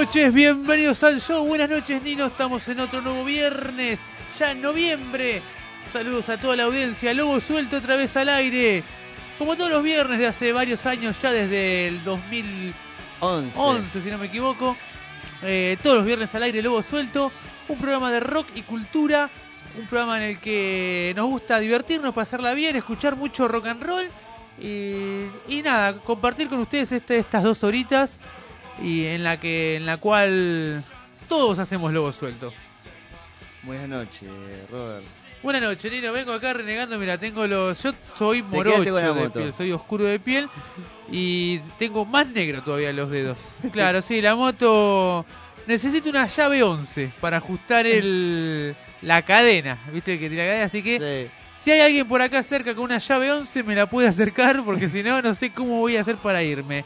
noches, bienvenidos al show. Buenas noches, Nino. Estamos en otro nuevo viernes, ya en noviembre. Saludos a toda la audiencia. Lobo Suelto otra vez al aire. Como todos los viernes de hace varios años, ya desde el 2011, si no me equivoco. Todos los viernes al aire, Lobo Suelto. Un programa de rock y cultura. Un programa en el que nos gusta divertirnos, pasarla bien, escuchar mucho rock and roll. Y nada, compartir con ustedes estas 2 horitas. Y en la cual todos hacemos Lobo Suelto. Buenas noches, Robert. Buenas noches, Nino. Vengo acá renegando. Mira, yo soy morocho de piel, soy oscuro de piel. Y tengo más negro todavía los dedos. Claro, sí, la moto. Necesito una llave 11 para ajustar la cadena. ¿Viste que tiene la cadena? Así que si hay alguien por acá cerca con una llave 11, me la puede acercar. Porque si no, no sé cómo voy a hacer para irme.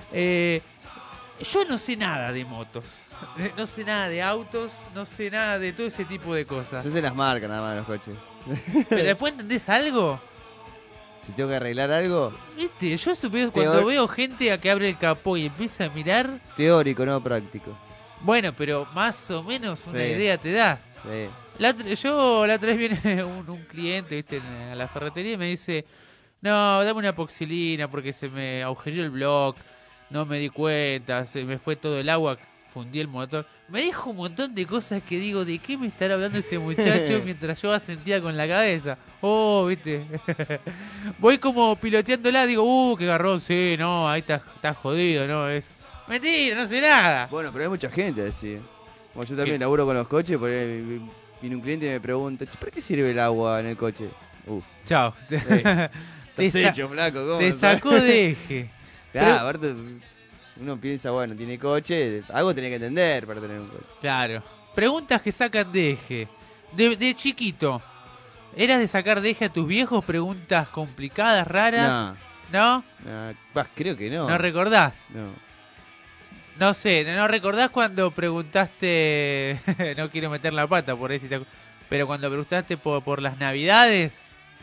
Yo no sé nada de motos, no sé nada de autos, no sé nada de todo ese tipo de cosas. Yo sé las marcas nada más de los coches. ¿Pero después entendés algo? Si tengo que arreglar algo. Viste, yo supongo cuando veo gente a que abre el capó y empieza a mirar. Teórico, no práctico. Bueno, pero más o menos una idea te da. Sí. La otra vez viene un cliente, viste, a la ferretería y me dice: no, dame una epoxilina porque se me agujereó el block. No me di cuenta, se me fue todo el agua, fundí el motor. Me dijo un montón de cosas que digo, ¿de qué me estará hablando este muchacho? Mientras yo asentía con la cabeza. Oh, viste. Voy como piloteándola, digo, qué garrón, sí, no, ahí está jodido, no, es mentira, no sé nada. Bueno, pero hay mucha gente así. Como yo también laburo con los coches, por ahí viene un cliente y me pregunta, ¿para qué sirve el agua en el coche? Chao. Estás hecho, flaco, ¿cómo? Te sacó de eje. Claro, aparte uno piensa, bueno, tiene coche, algo tenía que entender para tener un coche. Claro. Preguntas que sacan de eje. De chiquito, ¿eras de sacar de eje a tus viejos? Preguntas complicadas, raras. No. ¿No? Creo que no. ¿No recordás? No. No sé, ¿no recordás cuando preguntaste? No quiero meter la pata por ahí, pero cuando preguntaste por las Navidades.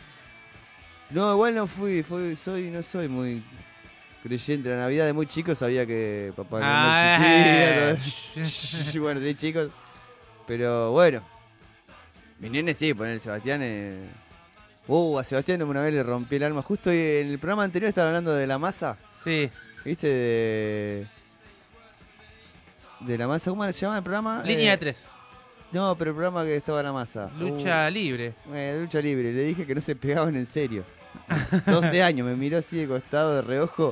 No, igual no no soy muy creyente. La Navidad de muy chico sabía que Papá no existía. Bueno, de chicos. Pero bueno. Mi nene sí, poner el Sebastián. A Sebastián una vez le rompí el alma. Justo en el programa anterior estaba hablando de la masa. Sí. ¿Viste? De la masa. ¿Cómo se llama el programa? Línea 3. No, pero el programa que estaba la masa. Lucha libre. Lucha libre. Le dije que no se pegaban en serio. 12 años, me miró así de costado, de reojo.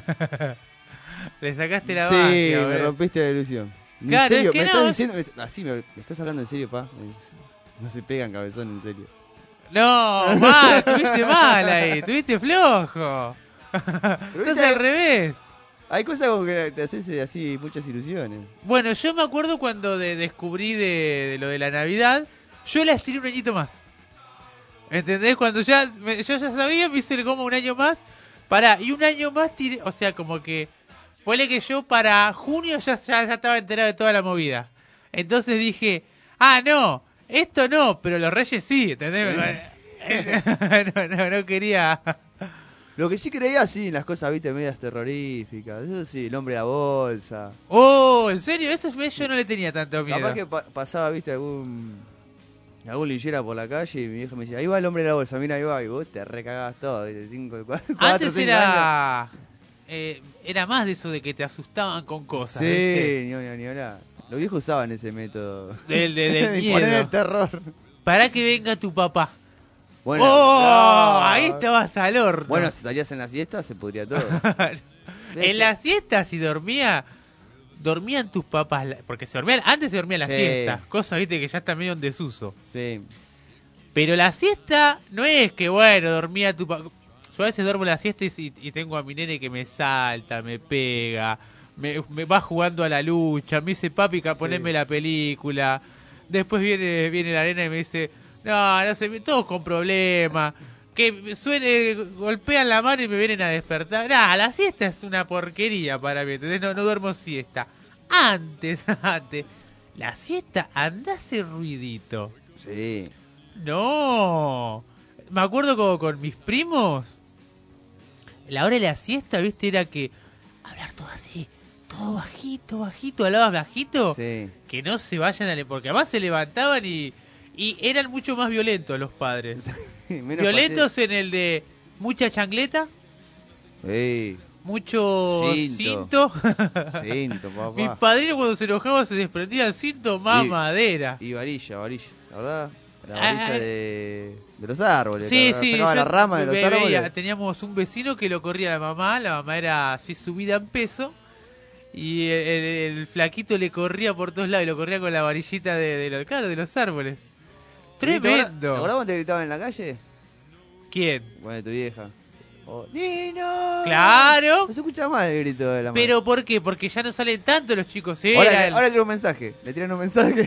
Le sacaste la magia. Sí, me rompiste la ilusión. Claro, ¿en serio? Es que ¿Me no. estás diciendo? Así, ¿me estás hablando en serio, pa? No se pegan, cabezón, en serio. No, tuviste mal ahí, tuviste flojo. Estás al revés. Hay cosas como que te haces así muchas ilusiones. Bueno, yo me acuerdo cuando descubrí de lo de la Navidad, yo la estiré un añito más. ¿Entendés? Cuando yo ya sabía, me hice como un año más. Y un año más tiré, o sea, como que ponle que yo para junio ya estaba enterado de toda la movida. Entonces dije, no, esto no, pero los Reyes sí, ¿entendés? No quería. Lo que sí creía, sí, las cosas, viste, medias terroríficas. Eso sí, el hombre de la bolsa. ¿En serio? Eso yo no le tenía tanto miedo. Capaz que pasaba, viste, algún linchera por la calle y mi viejo me decía, ahí va el hombre de la bolsa, mira, ahí va, y vos te recagabas todo. Antes era más de eso de que te asustaban con cosas. Sí, ¿viste? ni hablar. Los viejos usaban ese método. Del miedo. Poner el terror. Para que venga tu papá. Bueno, ahí estabas al horno. Bueno, si salías en la siesta se podría todo. En la siesta, si dormían tus papás, porque antes se dormía la siesta, cosa, viste, que ya está medio en desuso. Sí. Pero la siesta no es que, bueno, dormía tu papá. Yo a veces duermo la siesta y tengo a mi nene que me salta, me pega, me va jugando a la lucha, me dice, papi, poneme la película. Después viene la nena y me dice, no sé, todos con problemas. Que suene, golpean la mano y me vienen a despertar. La siesta es una porquería para mí, ¿entendés? No duermo siesta. Antes, la siesta anda a hacer ruidito. Sí. No. Me acuerdo como con mis primos, la hora de la siesta, viste, era que hablar todo así, todo bajito, hablabas bajito, Sí. que no se vayan porque además se levantaban y eran mucho más violentos los padres. Menos Violentos en el de mucha chancleta, Sí. mucho Cinto. cinto. Cinto, papá. Mis padrinos cuando se enojaban se desprendía el cinto más madera. Y varilla, la verdad. La varilla de los árboles. Sí, Sacaba la rama de los árboles. Teníamos un vecino que lo corría la mamá era así subida en peso. Y el flaquito le corría por todos lados y lo corría con la varillita de los árboles. Tremendo. ¿Te acordás cuando te gritaban en la calle? ¿Quién? Bueno, tu vieja. ¡Nino! ¡Claro! No se escucha más el grito de la madre. ¿Pero por qué? Porque ya no salen tanto los chicos. Ahora tiene un mensaje. Le tiran un mensaje.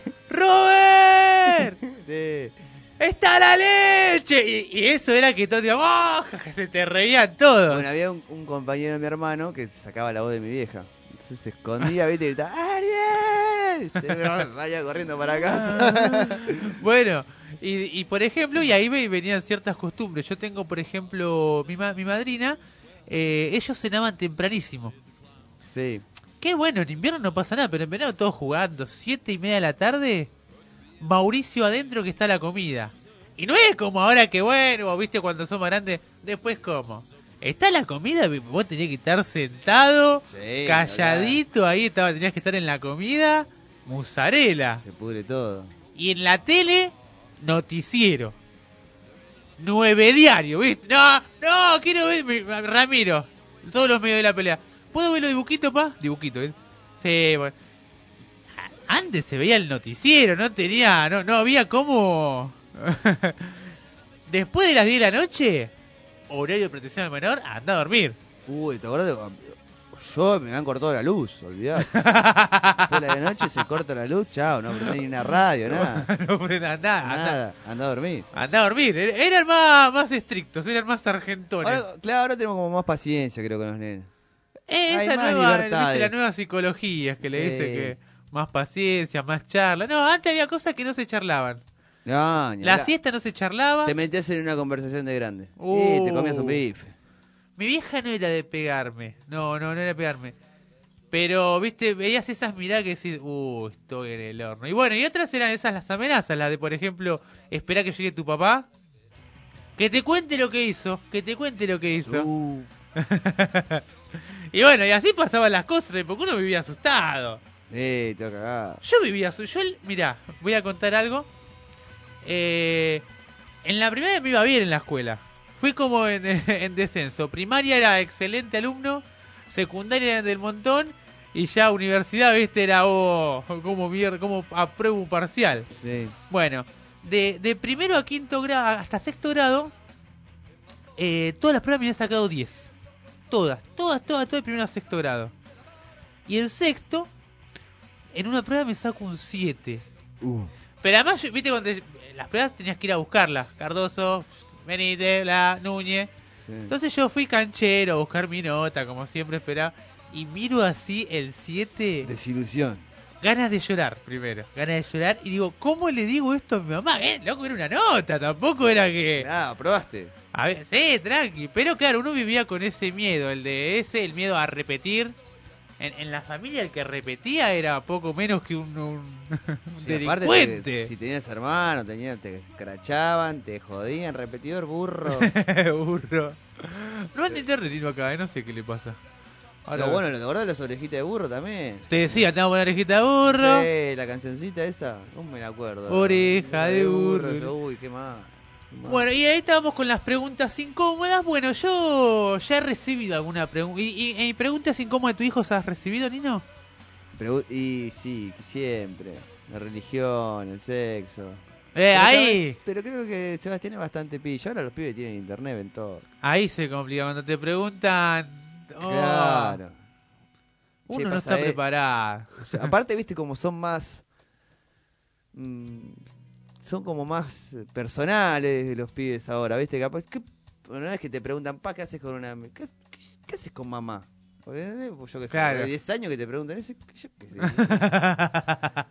¡Robert! Sí. ¡Está la leche! Y eso era que todos decían, ¡oh! Se te reían todos. Bueno, había un compañero de mi hermano que sacaba la voz de mi vieja. Entonces se escondía, ¿viste? Y gritaba, ¡Ariel! Se vaya corriendo para casa. Bueno, y por ejemplo, y ahí venían ciertas costumbres. Yo tengo, por ejemplo, mi madrina, ellos cenaban tempranísimo. Sí. Qué bueno, en invierno no pasa nada, pero en verano todos jugando, 7:30 de la tarde, Mauricio adentro que está la comida. Y no es como ahora que bueno, viste cuando somos grandes, después como. Está la comida, vos tenías que estar sentado, Sí, calladito, ahí tenías que estar en la comida, mozzarella. Se pudre todo. Y en la tele, noticiero. 9 diario, ¿viste? No, quiero ver, Ramiro, todos los medios de la pelea. ¿Puedo ver los dibujitos, pa? Dibujitos, ¿eh? Sí, bueno. Antes se veía el noticiero, no había cómo. Después de las 10 de la noche, horario de protección al menor, anda a dormir. Uy, ¿te acordás? Yo me han cortado la luz, olvidate. Después de la noche se corta la luz, chao, no prendés ni una radio, nada. No prenda nada. Anda a dormir. Anda a dormir. Eran más estrictos, eran más sargentones. Ahora tenemos como más paciencia, creo, con los nenes. Esa más nueva, libertades. la nueva psicología que le Sí. dice que más paciencia, más charla. No, antes había cosas que no se charlaban. No, ni La hablar. siesta no se charlaba. Te metías en una conversación de grande. Y te comías un bife. Mi vieja no era de pegarme. No era de pegarme. Pero, viste, veías esas miradas que decís, estoy en el horno. Y bueno, y otras eran esas las amenazas, las de, por ejemplo, esperar que llegue tu papá. Que te cuente lo que hizo. Y bueno, y así pasaban las cosas, porque uno vivía asustado. Te va a cagar. Yo vivía asustado. Mirá, voy a contar algo. En la primaria me iba bien en la escuela. Fui como en descenso. Primaria era excelente alumno, secundaria era del montón, y ya universidad, viste, era como apruebo un parcial. Sí. Bueno, de primero a quinto grado, hasta sexto grado, todas las pruebas me habían sacado 10. Todas, de primero a sexto grado. Y en sexto, en una prueba me saco un 7. Pero además, viste, cuando las pruebas tenías que ir a buscarlas. Cardoso, Benítez, Núñez. Sí. Entonces yo fui canchero a buscar mi nota, como siempre esperaba. Y miro así el 7. Desilusión. Ganas de llorar, primero. Y digo, ¿cómo le digo esto a mi mamá? Loco, era una nota, tampoco era que... ¿Probaste? A ver, sí, tranqui. Pero claro, uno vivía con ese miedo, el miedo a repetir. En la familia el que repetía era poco menos que un delincuente. Si tenías hermano, te escrachaban, te jodían, repetidor, burro. Burro. No anda internet acá, no sé qué le pasa. Ahora, Lo bueno, ¿te acordás de las orejitas de burro también? te decía, tengo una orejita de burro. Sí, la cancioncita esa, no me la acuerdo. Oreja de burro. Uy, qué más. Bueno, y ahí estábamos con las preguntas incómodas. Bueno, yo ya he recibido alguna pregunta. ¿Y preguntas incómodas de tu hijo has recibido, Nino? Y sí, siempre. La religión, el sexo. Ahí. Pero creo que Sebastián es bastante pillo. Ahora los pibes tienen internet, ven todo. Ahí se complica cuando te preguntan. Claro. Uno Che, no está preparado. O sea, aparte, viste, como son más... son como más personales los pibes ahora, viste. Capaz, una vez que te preguntan, ¿qué haces con una... ¿Qué haces con mamá? Yo qué sé, Claro. de 10 años que te preguntan eso, yo qué sé.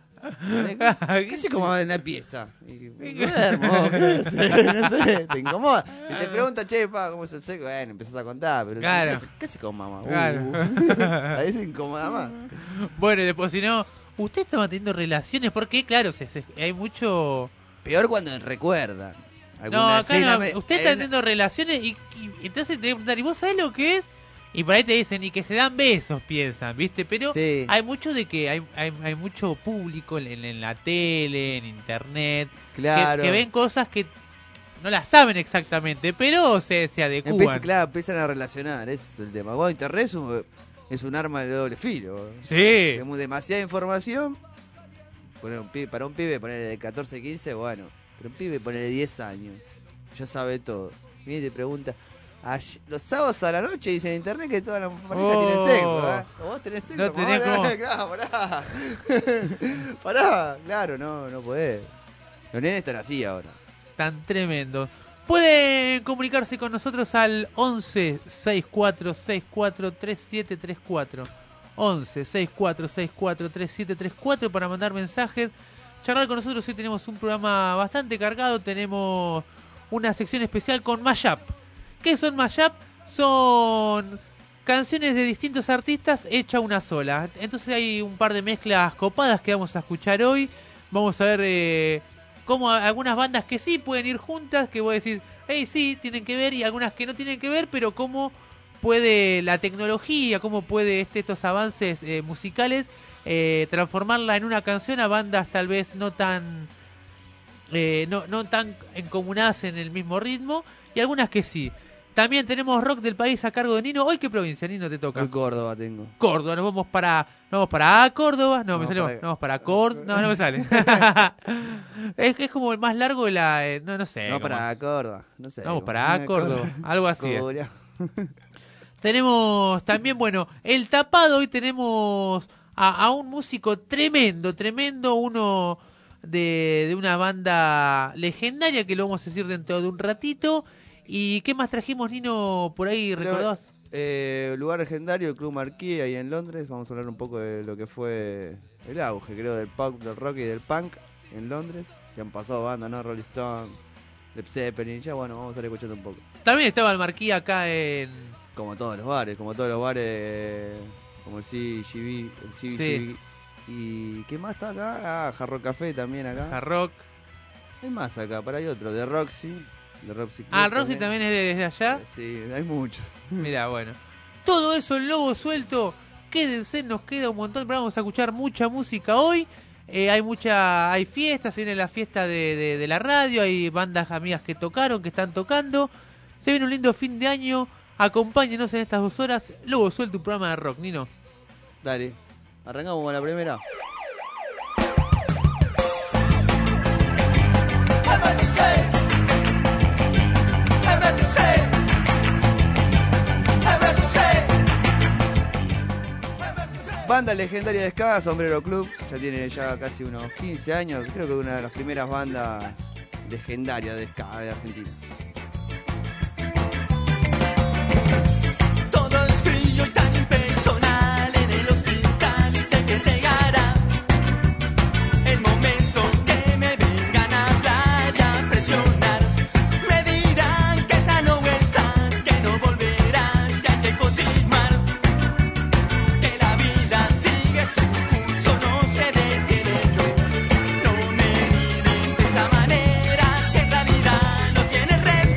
¿Qué se como en la pieza? Y, duermo, no sé, te incomoda. Si te pregunta, che, pa, ¿cómo es el sexo? Bueno, empezás a contar, pero claro. ¿qué hace con mamá? Claro. Ahí se incomoda más. Bueno, después si no, ¿usted está manteniendo relaciones? Porque, claro, hay mucho... Peor cuando recuerdan. No, acá no, usted está teniendo relaciones y entonces te preguntan, ¿y vos sabés lo que es? Y por ahí te dicen, y que se dan besos, piensan, ¿viste? Pero sí. Hay mucho de que hay mucho público en la tele, en internet, claro. que ven cosas que no las saben exactamente, pero se adecúan. Empiezan a relacionar, ese es el tema. Bueno, internet es un arma de doble filo. Sí. Tenemos demasiada información. Para un pibe ponerle de 14, 15, bueno. Pero un pibe ponerle 10 años, ya sabe todo. Viene y te pregunta, los sábados a la noche dice en internet que todas las parejas tienen sexo, ¿eh? ¿Vos tenés sexo? No tenés cómo. Claro, pará, claro, no podés. Los nenes están así ahora. Tan tremendo. Pueden comunicarse con nosotros al 11 64 64 3734. 11 64 64 3734 para mandar mensajes. Charlar con nosotros. Hoy tenemos un programa bastante cargado. Tenemos una sección especial con Mashup. ¿Qué son Mashup? Son canciones de distintos artistas hechas una sola. Entonces hay un par de mezclas copadas que vamos a escuchar hoy. Vamos a ver cómo algunas bandas que sí pueden ir juntas, que vos decís, hey, sí, tienen que ver, y algunas que no tienen que ver, pero cómo puede la tecnología, cómo puede estos avances musicales transformarla en una canción a bandas tal vez no tan encomunadas en el mismo ritmo, y algunas que sí. También tenemos rock del país a cargo de Nino. ¿Hoy qué provincia, Nino, te toca? Hoy Córdoba tengo. Córdoba, nos vamos para Córdoba. No, me salió. Nos vamos para Córdoba. No me sale. es como el más largo de la... no sé. No, para Córdoba. No sé. Vamos para Córdoba. Algo así. Tenemos también, bueno, el tapado. Hoy tenemos a un músico tremendo, uno de una banda legendaria que lo vamos a decir dentro de un ratito. ¿Y qué más trajimos, Nino, por ahí, recordás? Lugar legendario, el Club Marquis, ahí en Londres. Vamos a hablar un poco de lo que fue el auge, creo, del pop, del rock y del punk en Londres. Se han pasado bandas, ¿no? Rolling Stone, Led Zeppelin, ya bueno, vamos a estar escuchando un poco. También estaba el Marquis acá en... Como todos los bares, como el CGV, el CBGB. Sí. ¿Y qué más está acá? Hard Rock Café también acá. Hard Rock. Hay más acá, hay otro, de Roxy. El Roxy también es desde allá. Sí, hay muchos. Mira, bueno. Todo eso, el Lobo Suelto. Quédense, nos queda un montón, pero vamos a escuchar mucha música hoy. Hay fiestas, se viene la fiesta de la radio, hay bandas amigas que tocaron, que están tocando. Se viene un lindo fin de año. Acompáñenos en estas 2 horas. Lobo Suelto, un programa de rock, Nino. Dale, arrancamos con la primera. Banda legendaria de ska, Sombrero Club, ya tiene casi unos 15 años, creo que es una de las primeras bandas legendarias de ska de Argentina. Todo es frío y tan impersonal en el hospital y sé que llegará el momento que me vengan a hablar y a presionar. Me dirán que ya no estás, que no volverás, que hay que continuar. Su curso no se detiene, no me miren de esta manera, si en realidad no tienes remedio.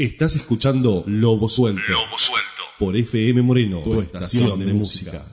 Estás escuchando Lobo Suelto. Lobo Suelto. Por FM Moreno, tu estación de música.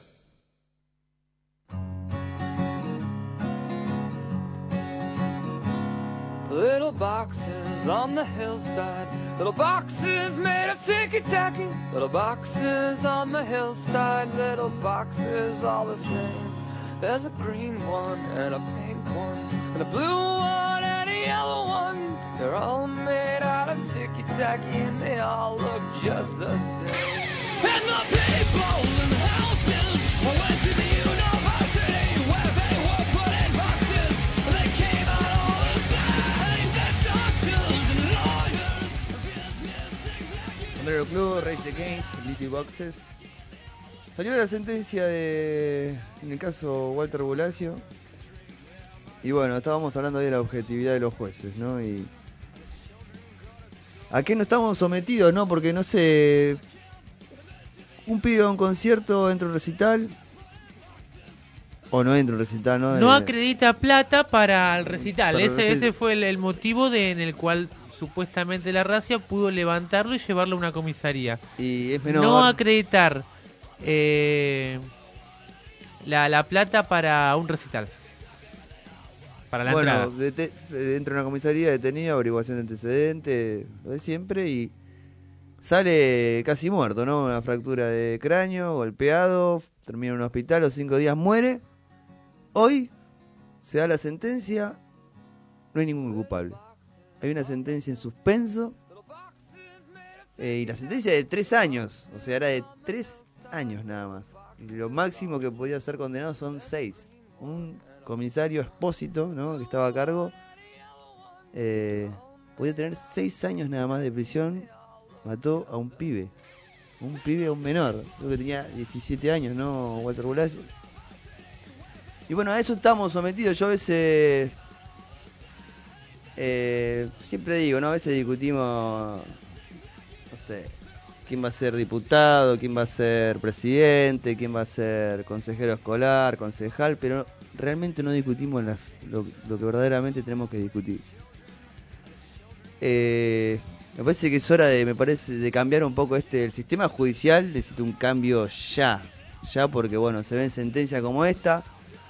Little boxes on the hillside, little boxes made of ticky-tacky, little boxes on the hillside, little boxes all the same. There's a green one and a pink one, and a blue one and a yellow one. They're all made out of ticky-tacky and they all look just the same. And the people in the houses went to the university where they were put in boxes. They came out all the same. They're doctors and lawyers, business executives. Sombrero Club, Race Against, Little Boxes. Salió la sentencia en el caso Walter Bulacio. Y bueno, estábamos hablando de la objetividad de los jueces, ¿no? Y ¿a qué no estamos sometidos, no? Porque no sé, un pibe a un concierto entra a un recital o no entra a un recital, ¿no? No acredita plata para el recital. Ese fue el motivo en el cual supuestamente la racia pudo levantarlo y llevarlo a una comisaría. Y es menor. No acreditar la plata para un recital. Para la entrada. Entra a una comisaría, detenido, averiguación de antecedentes, lo de siempre, y sale casi muerto, ¿no? Una fractura de cráneo, golpeado, termina en un hospital, a los 5 días muere. Hoy se da la sentencia, no hay ningún culpable. Hay una sentencia en suspenso, y la sentencia de 3 años, o sea, era de 3 años nada más. Y lo máximo que podía ser condenado son 6. Un comisario Espósito, ¿no?, que estaba a cargo, podía tener 6 años nada más de prisión. Mató a un pibe, a un menor, creo que tenía 17 años, ¿no?, Walter Bulacio. Y bueno, a eso estamos sometidos. Yo a veces siempre digo, ¿no?, a veces discutimos, no sé, quién va a ser diputado, quién va a ser presidente, quién va a ser consejero escolar, concejal, pero realmente no discutimos lo que verdaderamente tenemos que discutir. Me parece que es hora de cambiar un poco el sistema judicial. Necesita un cambio ya, porque bueno, se ven sentencias como esta,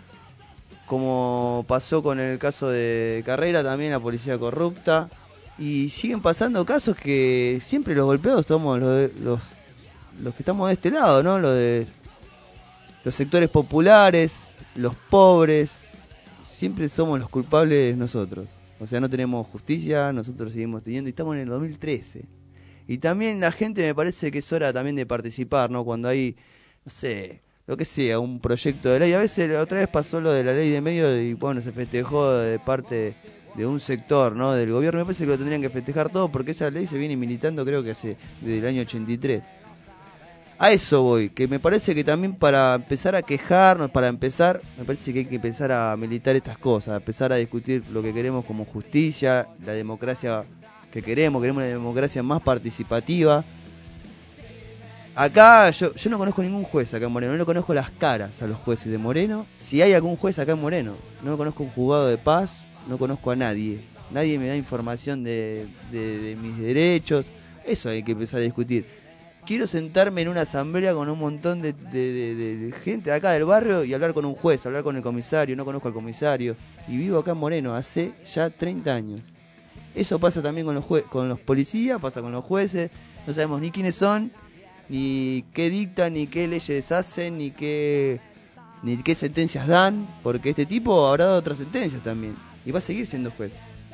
como pasó con el caso de Carrera, también la policía corrupta, y siguen pasando casos que siempre los golpeados somos los que estamos de este lado, ¿no? Los de los sectores populares, los pobres, siempre somos los culpables nosotros. O sea, no tenemos justicia, nosotros seguimos teniendo, y estamos en el 2013. Y también la gente, me parece que es hora también de participar, ¿no? Cuando hay, no sé, lo que sea, un proyecto de ley. A veces la otra vez pasó lo de la ley de medios y bueno, se festejó de parte de un sector, ¿no?, del gobierno. Me parece que lo tendrían que festejar todo, porque esa ley se viene militando, creo que desde el año 83. A eso voy, que me parece que también para empezar a quejarnos, me parece que hay que empezar a militar estas cosas, a empezar a discutir lo que queremos como justicia, la democracia que queremos una democracia más participativa. Acá yo no conozco ningún juez acá en Moreno, no le conozco las caras a los jueces de Moreno. Si hay algún juez acá en Moreno, no conozco un juzgado de paz, no conozco a nadie. Nadie me da información de mis derechos. Eso hay que empezar a discutir. Quiero sentarme en una asamblea con un montón de gente de acá del barrio y hablar con un juez, hablar con el comisario. No conozco al comisario y vivo acá en Moreno hace ya 30 años. Eso pasa también con los policías, pasa con los jueces. No sabemos ni quiénes son, ni qué dictan, ni qué leyes hacen, ni qué sentencias dan, porque este tipo habrá dado otras sentencias también y va a seguir siendo juez.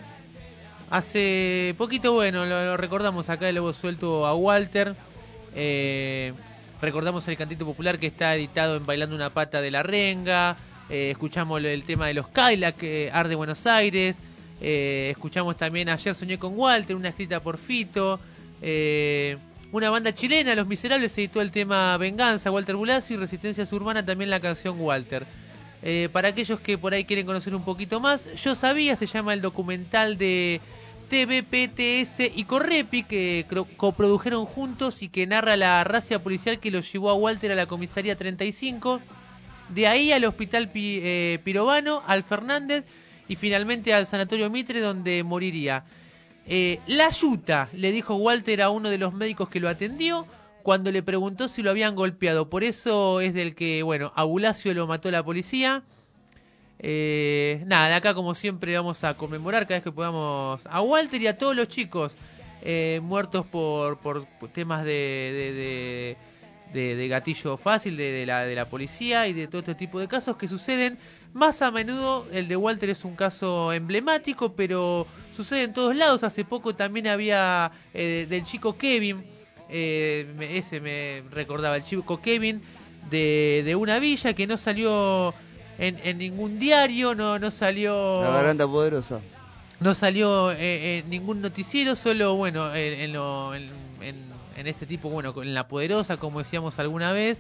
Hace poquito, bueno, lo recordamos acá, el Lobo Suelto a Walter. Recordamos el cantito popular que está editado en Bailando una pata de la renga. Escuchamos el tema de los Cadillac, Arde Buenos Aires. Escuchamos también Ayer soñé con Walter, una escrita por Fito. Una banda chilena, Los Miserables, editó el tema Venganza, Walter Bulacio, y Resistencia Urbana también la canción Walter. Para aquellos que por ahí quieren conocer un poquito más, Yo Sabía, se llama el documental de TVPTS y Correpi, que coprodujeron juntos y que narra la racia policial que lo llevó a Walter a la comisaría 35, de ahí al hospital Pirovano, al Fernández y finalmente al sanatorio Mitre, donde moriría. La yuta, le dijo Walter a uno de los médicos que lo atendió cuando le preguntó si lo habían golpeado. Por eso es del que, bueno, a Bulacio lo mató la policía. Nada, de acá como siempre vamos a conmemorar cada vez que podamos a Walter y a todos los chicos muertos por temas de gatillo fácil de la policía y de todo este tipo de casos que suceden más a menudo. El de Walter es un caso emblemático, pero sucede en todos lados. Hace poco también había del chico Kevin, ese me recordaba, el chico Kevin de una villa que no salió en ningún diario, no salió... La garganta poderosa. No salió en ningún noticiero, solo, bueno, en este tipo, bueno, en La Poderosa, como decíamos alguna vez.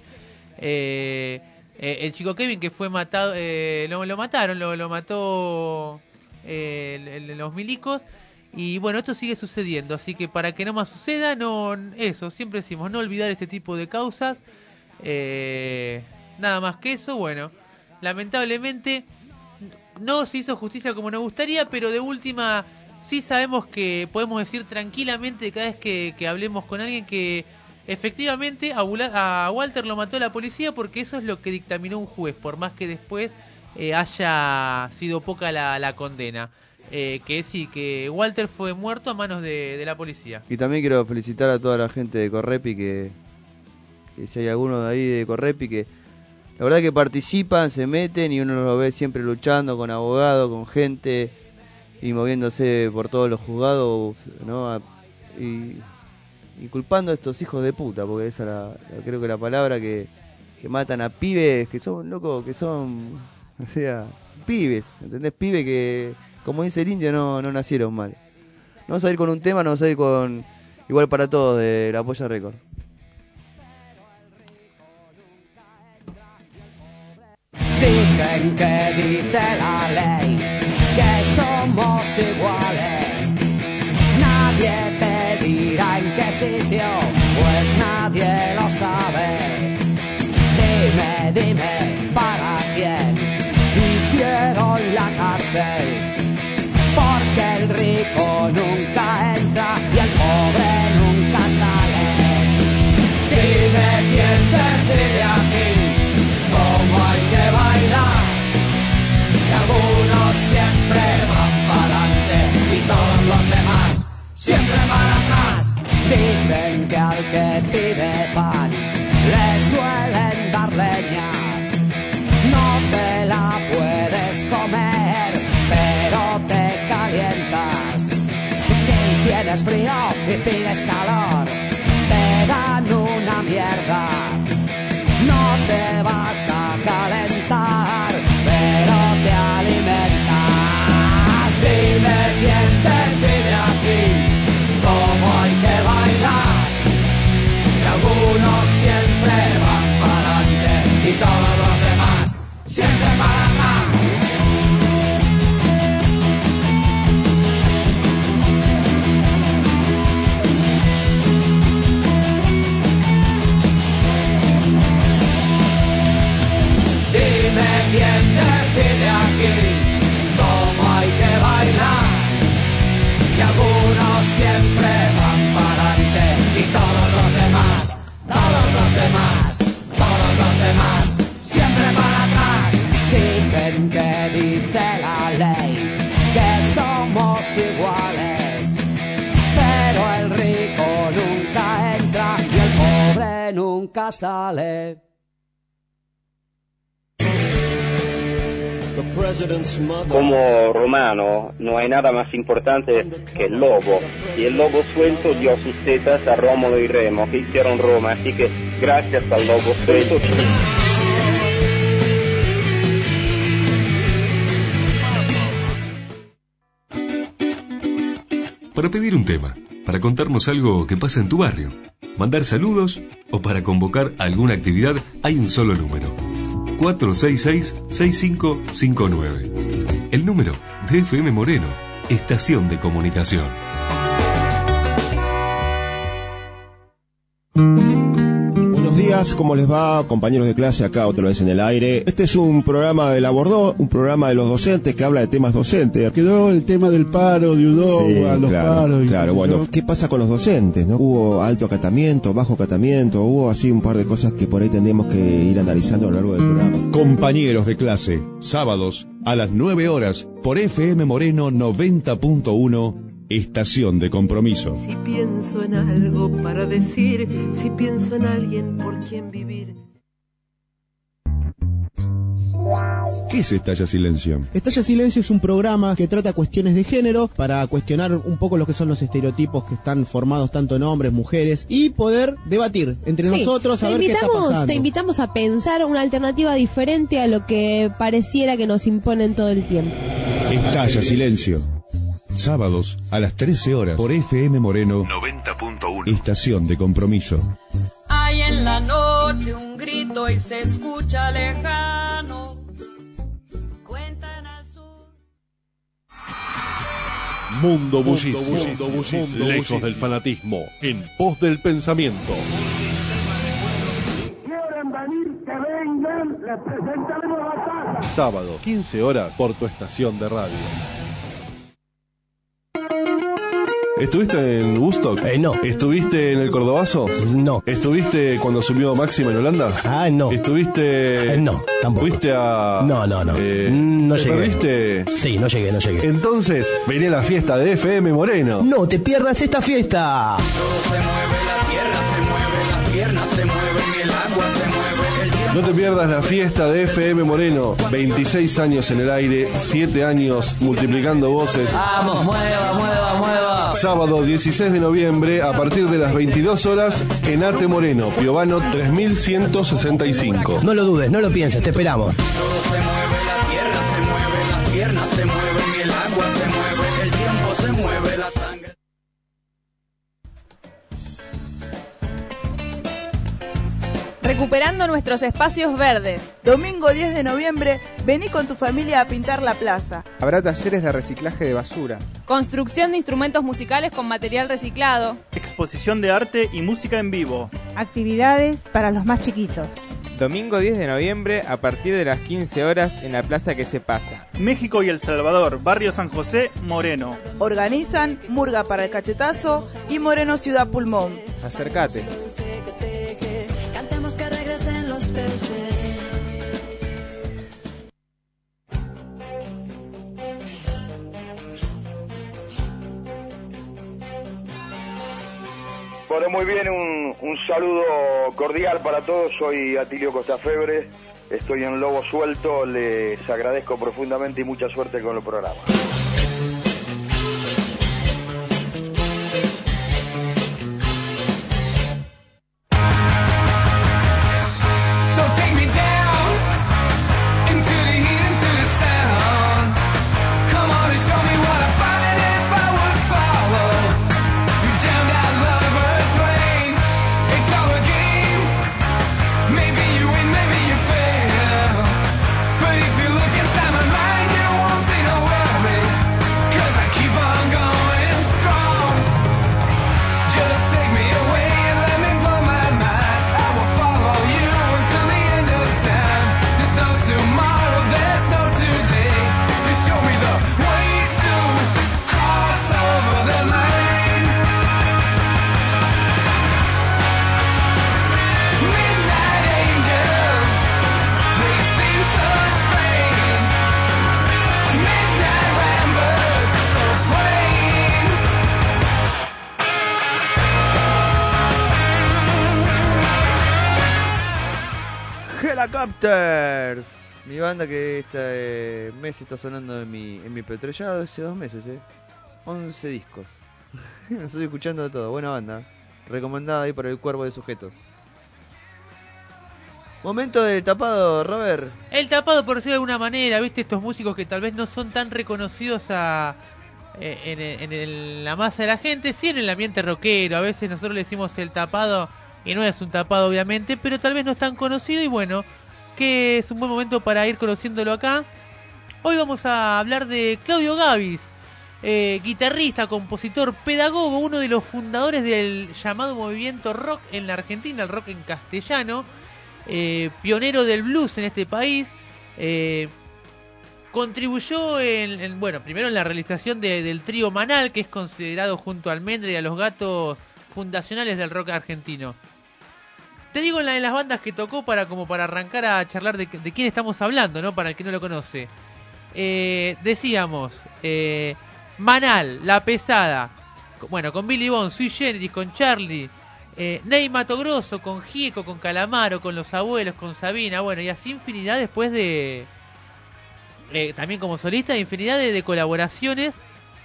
El chico Kevin que fue matado, lo mataron, lo mató los milicos. Y bueno, esto sigue sucediendo, así que para que no más suceda, siempre decimos, no olvidar este tipo de causas. Nada más que eso, bueno, lamentablemente no se hizo justicia como nos gustaría, pero de última sí sabemos que podemos decir tranquilamente cada vez que hablemos con alguien que efectivamente a Walter lo mató la policía, porque eso es lo que dictaminó un juez, por más que después haya sido poca la condena. Que sí, que Walter fue muerto a manos de la policía. Y también quiero felicitar a toda la gente de Correpi, que si hay alguno de ahí de Correpi que la verdad que participan, se meten y uno los ve siempre luchando con abogados, con gente y moviéndose por todos los juzgados, ¿no? Y culpando a estos hijos de puta, porque esa creo que la palabra que matan a pibes que son locos, que son, o sea, pibes, ¿entendés? Pibes que, como dice el indio, no nacieron mal. Vamos a ir con un tema, vamos a ir con Igual para Todos de La Polla Record. Dicen que dice la ley que somos iguales. Nadie te dirá en qué sitio, pues nadie lo sabe. Dime, ¿para quién hicieron la cárcel? Porque el rico nunca entra y el pobre nunca sale. Dime quién decide aquí cómo hay que bailar, que algunos siempre van para adelante y todos los demás siempre van atrás. Dicen que al que pide pan le suelen dar leña. No te la puedes comer, pero te calientas. Si tienes frío y pides calor, te dan una mierda. No te vas a calentar, pero te alimentas. Dime quién decide aquí cómo hay que bailar, si algunos siempre van para adelante y todos los demás siempre para atrás. ¿Quién decide aquí cómo hay que bailar? Y algunos siempre van para adelante y todos los demás siempre para atrás. Dicen que dice la ley que somos iguales, pero el rico nunca entra y el pobre nunca sale. Como romano no hay nada más importante que el lobo, y el lobo suelto dio sus tetas a Rómulo y Remo, que hicieron Roma, así que gracias al lobo suelto. Para pedir un tema, para contarnos algo que pasa en tu barrio, mandar saludos o para convocar alguna actividad, hay un solo número: 466-6559. El número de FM Moreno, Estación de Comunicación. Buenos días, días, ¿cómo les va? Compañeros de clase, acá otra vez en el aire. Este es un programa de Labordó, un programa de los docentes que habla de temas docentes. Quedó el tema del paro, de Udó, sí, a los paros. Claro, bueno, ¿qué pasa con los docentes, no? Hubo alto acatamiento, bajo acatamiento, hubo así un par de cosas que por ahí tendríamos que ir analizando a lo largo del programa. Compañeros de clase, sábados a las 9 horas por FM Moreno 90.1. Estación de compromiso. Si pienso en algo para decir, si pienso en alguien por quien vivir. ¿Qué es Estalla Silencio? Estalla Silencio es un programa que trata cuestiones de género para cuestionar un poco lo que son los estereotipos que están formados tanto en hombres, mujeres y poder debatir entre nosotros a ver qué está pasando. Te invitamos a pensar una alternativa diferente a lo que pareciera que nos imponen todo el tiempo. Estalla Silencio. Sábados a las 13 horas por FM Moreno 90.1. Estación de compromiso. Hay en la noche un grito y se escucha lejano. Cuentan al sur. Mundo bullicio, lejos del fanatismo, en pos del pensamiento. Quieren venir, que vengan, les presentaremos la taza. Sábado, 15 horas, por tu estación de radio. ¿Estuviste en Woodstock? No. ¿Estuviste en el Cordobazo? No. ¿Estuviste cuando subió Máxima en Holanda? No. ¿Estuviste...? No, tampoco. ¿Fuiste a...? No. No ¿te llegué. ¿Perdiste? Sí, no llegué. Entonces, vení a la fiesta de FM Moreno. No te pierdas esta fiesta. Todo se mueve, la tierra se mueve, las piernas se mueven, el agua se mueve, el tiempo. No te pierdas la fiesta de FM Moreno. 26 años en el aire, 7 años multiplicando voces. Vamos, mueva. Sábado 16 de noviembre a partir de las 22 horas en Ate Moreno, Piovano 3165. No lo dudes, no lo pienses, te esperamos. Todo se mueve, la tierra se mueve, las piernas se mueven, el agua se mueve, el tiempo se mueve, la sangre. Recuperando nuestros espacios verdes. Domingo 10 de noviembre, vení con tu familia a pintar la plaza. Habrá talleres de reciclaje de basura. Construcción de instrumentos musicales con material reciclado. Exposición de arte y música en vivo. Actividades para los más chiquitos. Domingo 10 de noviembre a partir de las 15 horas en la plaza que se pasa. México y El Salvador, Barrio San José, Moreno. Organizan Murga para el Cachetazo y Moreno Ciudad Pulmón. Acércate. Cantemos que regresen los peces. Bueno, muy bien, un saludo cordial para todos. Soy Atilio Costafebre, estoy en Lobo Suelto, les agradezco profundamente y mucha suerte con el programa. Helicopters, mi banda que este mes está sonando en mi petrellado hace 2 meses, 11 discos. Lo estoy escuchando de todo, buena banda, recomendada ahí por el Cuervo de Sujetos. Momento del tapado, Robert. El tapado, por decirlo de alguna manera, viste, estos músicos que tal vez no son tan reconocidos en la masa de la gente, sí en el ambiente rockero. A veces nosotros le decimos el tapado y no es un tapado obviamente, pero tal vez no es tan conocido y bueno, que es un buen momento para ir conociéndolo acá. Hoy vamos a hablar de Claudio Gabis, guitarrista, compositor, pedagogo, uno de los fundadores del llamado movimiento rock en la Argentina, el rock en castellano, pionero del blues en este país, contribuyó bueno, primero en la realización del trío Manal, que es considerado junto a Almendra y a Los Gatos fundacionales del rock argentino. Te digo en las bandas que tocó para arrancar a charlar de quién estamos hablando, ¿no? Para el que no lo conoce. Decíamos, Manal, La Pesada, bueno, con Billy Bond, Sui Generis, con Charlie, Ney Mato Grosso, con Gieco, con Calamaro, con Los Abuelos, con Sabina, bueno, y así infinidad después de... también como solista, infinidad de colaboraciones.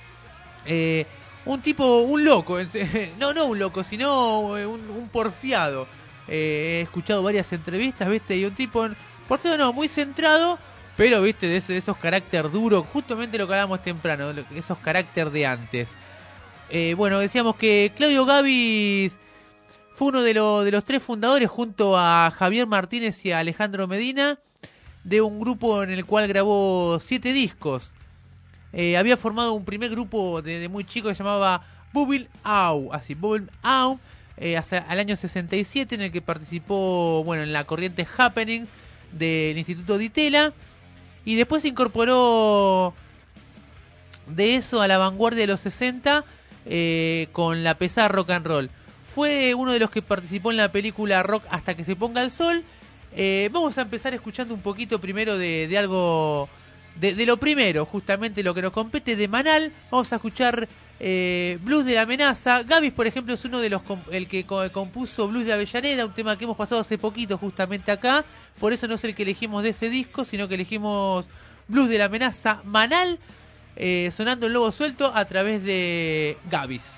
Un loco, no un loco, sino un porfiado. He escuchado varias entrevistas, ¿viste? Y un tipo, porfiado no, muy centrado, pero, ¿viste? De esos carácter duros, justamente lo que hablábamos temprano, esos carácter de antes. Bueno, decíamos que Claudio Gabis fue uno de los tres fundadores, junto a Javier Martínez y a Alejandro Medina, de un grupo en el cual grabó 7 discos. Había formado un primer grupo de muy chico que se llamaba Bubble Au, así, Bubble Au, hasta el año 67, en el que participó, bueno, en la corriente Happenings del Instituto Di Tella, y después se incorporó de eso a la vanguardia de los 60 con La Pesada Rock and Roll. Fue uno de los que participó en la película Rock hasta que se ponga el sol. Vamos a empezar escuchando un poquito primero de algo, de lo primero, justamente lo que nos compete, de Manal. Vamos a escuchar Blues de la Amenaza. Gabis, por ejemplo, es uno de el que compuso Blues de Avellaneda, un tema que hemos pasado hace poquito justamente acá. Por eso no es el que elegimos de ese disco, sino que elegimos Blues de la Amenaza, Manal, sonando el Lobo Suelto a través de Gabis.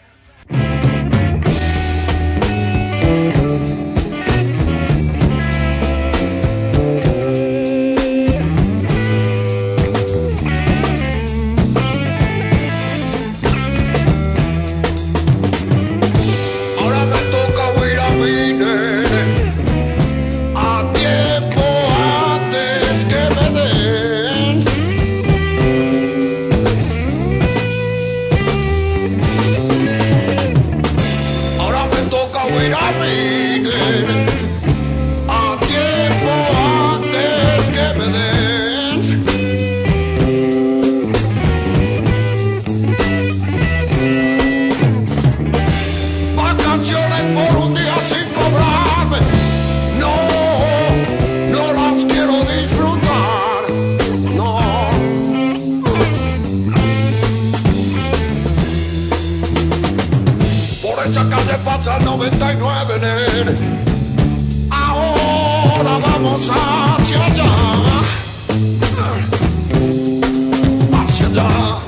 Pasa el 99, nen. Ahora vamos hacia allá. Hacia allá.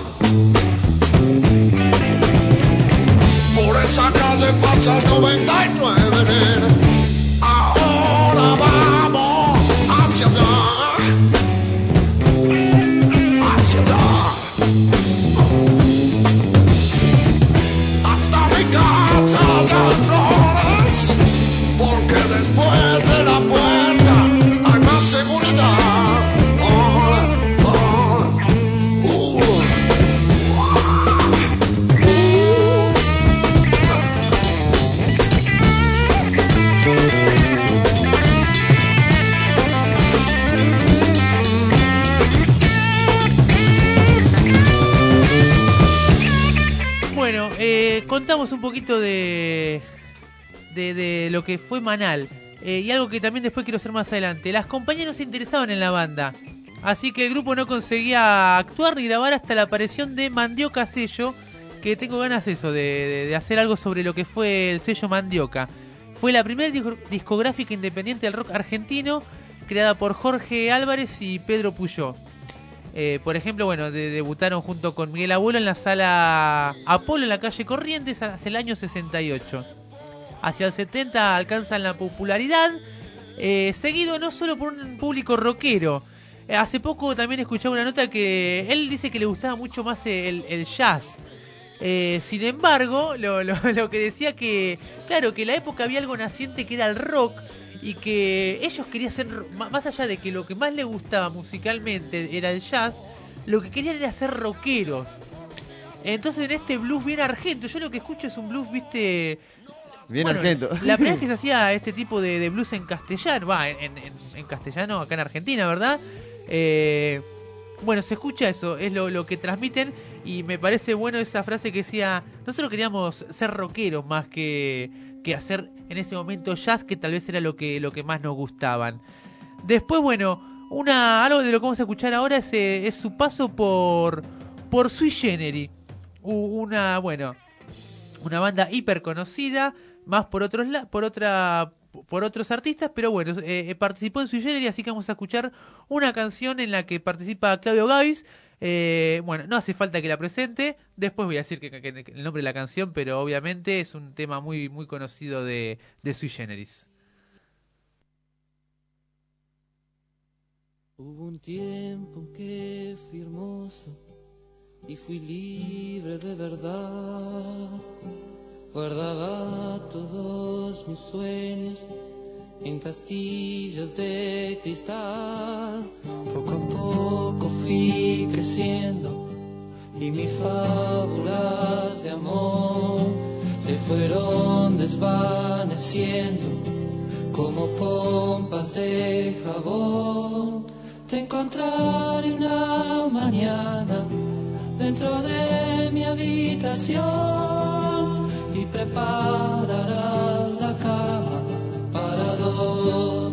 Por esa calle pasa el 99, nen. Ahora vamos hacia allá. Hacia allá. Hasta mi casa ya hay flores, porque después de la puerta hay más seguridad. Bueno, contamos un poquito de lo que fue Manal, y algo que también después quiero hacer más adelante. Las compañías no se interesaban en la banda, así que el grupo no conseguía actuar ni grabar hasta la aparición de Mandioca Sello, que tengo ganas de hacer algo sobre lo que fue el sello Mandioca. Fue la primera discográfica independiente del rock argentino, creada por Jorge Álvarez y Pedro Puyó. Por ejemplo, bueno, debutaron junto con Miguel Abuelo en la sala Apolo en la calle Corrientes hacia el año 68. Hacia el 70 alcanzan la popularidad, seguido no solo por un público rockero. Hace poco también escuchaba una nota que él dice que le gustaba mucho más el jazz. Sin embargo, lo que decía que, claro, que en la época había algo naciente que era el rock, y que ellos querían ser, más allá de que lo que más les gustaba musicalmente era el jazz, lo que querían era ser rockeros. Entonces en este blues bien argento, yo lo que escucho es un blues, viste... Bien argento. La primera vez que se hacía este tipo de blues en castellano, en castellano acá en Argentina, ¿verdad? Bueno, se escucha eso, es lo que transmiten, y me parece bueno esa frase que decía, nosotros queríamos ser rockeros más que hacer en ese momento jazz, que tal vez era lo que más nos gustaban. Después, bueno, algo de lo que vamos a escuchar ahora es su paso por Sui Generis, una banda hiper conocida, más por otros artistas, pero bueno, participó en Sui Generis, así que vamos a escuchar una canción en la que participa Claudio Gabis. Bueno, no hace falta que la presente, después voy a decir que el nombre de la canción, pero obviamente es un tema muy, muy conocido de Sui Generis. Hubo un tiempo en que fui hermoso y fui libre de verdad. Guardaba todos mis sueños en castillos de cristal. Poco a poco fui creciendo y mis fábulas de amor se fueron desvaneciendo como pompas de jabón. Te encontraré una mañana dentro de mi habitación y prepararás la cama para dos.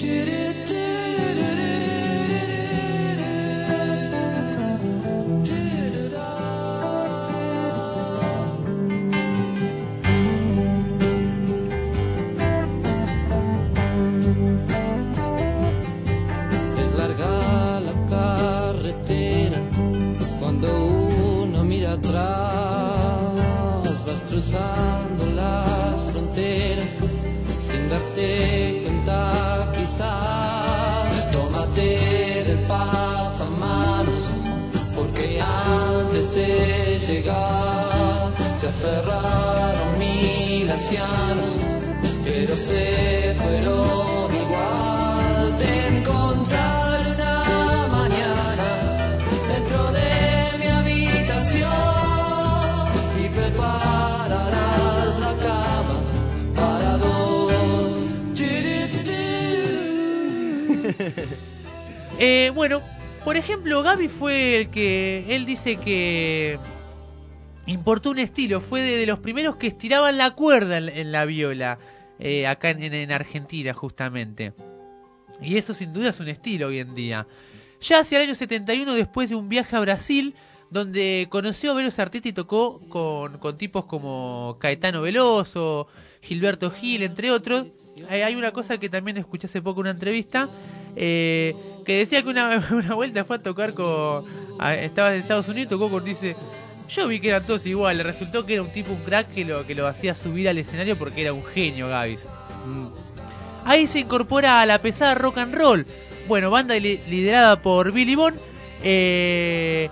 Es larga la carretera cuando uno mira atrás, vas cruzando las fronteras sin darte cuenta quizás. Tómate del pasamanos, porque antes de llegar se aferraron 1000 ancianos, pero se fueron igual. Te encontraré una mañana dentro de mi habitación y prepararás la cama para dos. Bueno, por ejemplo, Gaby fue el que... Él dice que importó un estilo, fue de los primeros que estiraban la cuerda en la viola, acá en Argentina justamente. Y eso sin duda es un estilo hoy en día. Ya hacia el año 71, después de un viaje a Brasil, donde conoció a varios artistas y tocó con tipos como Caetano Veloso, Gilberto Gil, entre otros. Hay una cosa que también escuché hace poco en una entrevista, que decía que una vuelta fue a tocar estaba en Estados Unidos, tocó dice, yo vi que eran todos iguales, resultó que era un tipo, un crack que lo hacía subir al escenario porque era un genio, Gabis. Ahí se incorpora a la pesada rock and roll, bueno, banda liderada por Billy Bond, que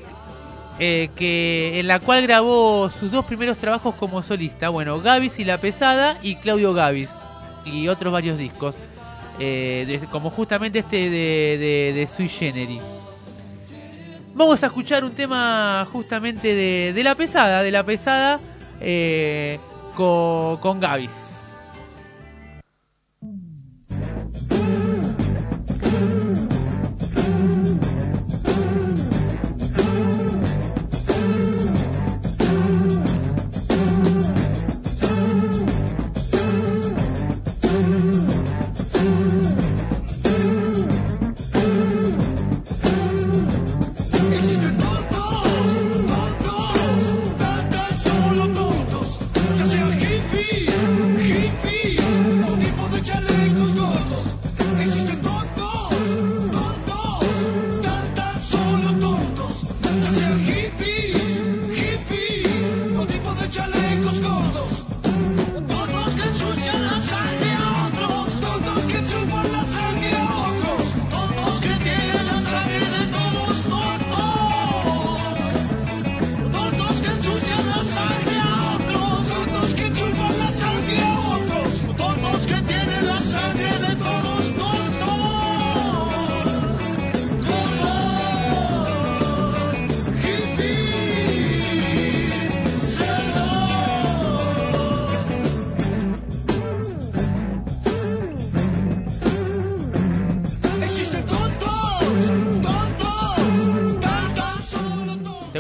en la cual grabó sus 2 primeros trabajos como solista, bueno, Gabis y la pesada, y Claudio Gabis, y otros varios discos, como justamente este de Sui Generis. Vamos a escuchar un tema justamente de la pesada, con Gabis. Solo todos, ya sea hippie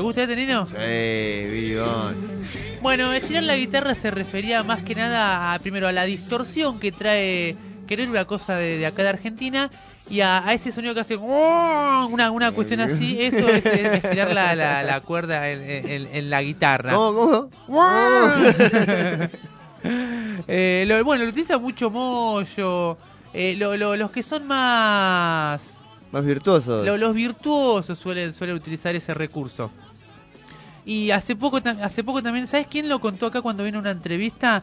gusta este, Nino? Sí, Bigón. Bueno, estirar la guitarra se refería más que nada primero a la distorsión que trae, que no era una cosa de acá de Argentina, y a ese sonido que hace una cuestión así. Eso es estirar la cuerda en la guitarra. ¿Cómo? Bueno, lo utiliza mucho Moyo. Los que son más virtuosos. Los virtuosos suelen utilizar ese recurso. Y hace poco también, ¿sabes quién lo contó acá cuando vino a una entrevista?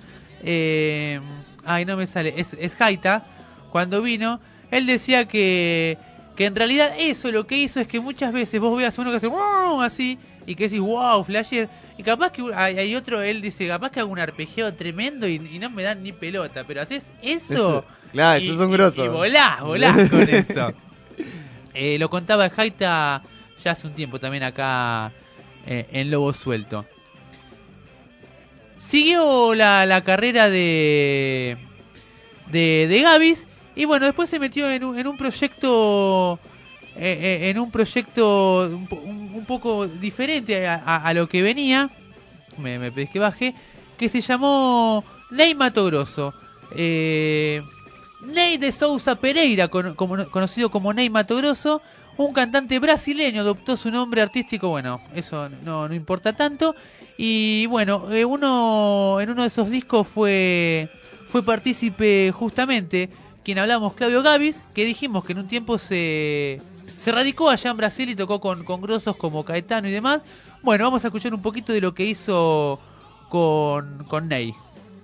No me sale, es Jaita. Cuando vino, él decía que en realidad eso lo que hizo es que muchas veces vos veas uno que hace así y que decís wow, flasher, y capaz que hay otro, él dice, capaz que hago un arpegio tremendo y no me dan ni pelota, pero haces eso. Claro, esos son grosos. Y volás con eso. Lo contaba Jaita ya hace un tiempo también acá en Lobo Suelto. Siguió la carrera de Gabis, y bueno, después se metió en un proyecto un poco diferente a lo que venía. Me pedís que baje, que se llamó Ney Mato Grosso. Ney de Souza Pereira, conocido como Ney Mato Grosso, un cantante brasileño, adoptó su nombre artístico. Bueno, eso no importa tanto. Y bueno, en uno de esos discos fue partícipe justamente quien hablamos, Claudio Gabis, que dijimos que en un tiempo se radicó allá en Brasil y tocó con grosos como Caetano y demás. Bueno, vamos a escuchar un poquito de lo que hizo con Ney.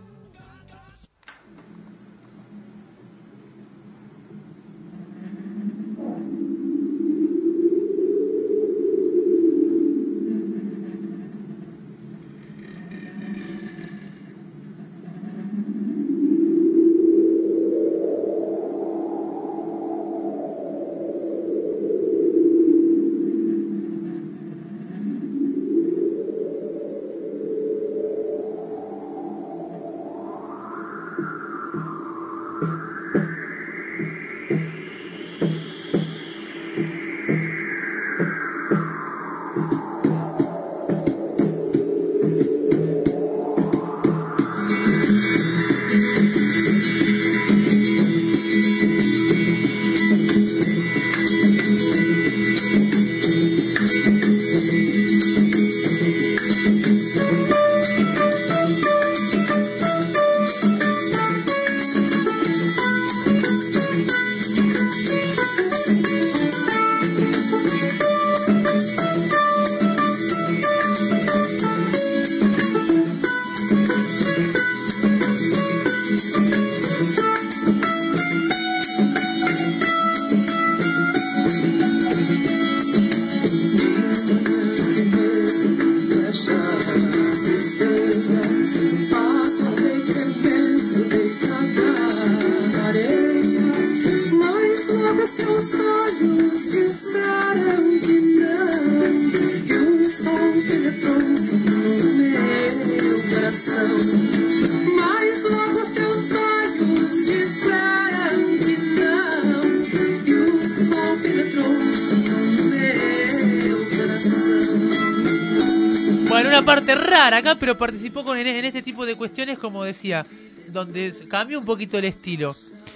Bueno, una parte rara acá, pero participó en este tipo de cuestiones, como decía, donde cambió un poquito el estilo.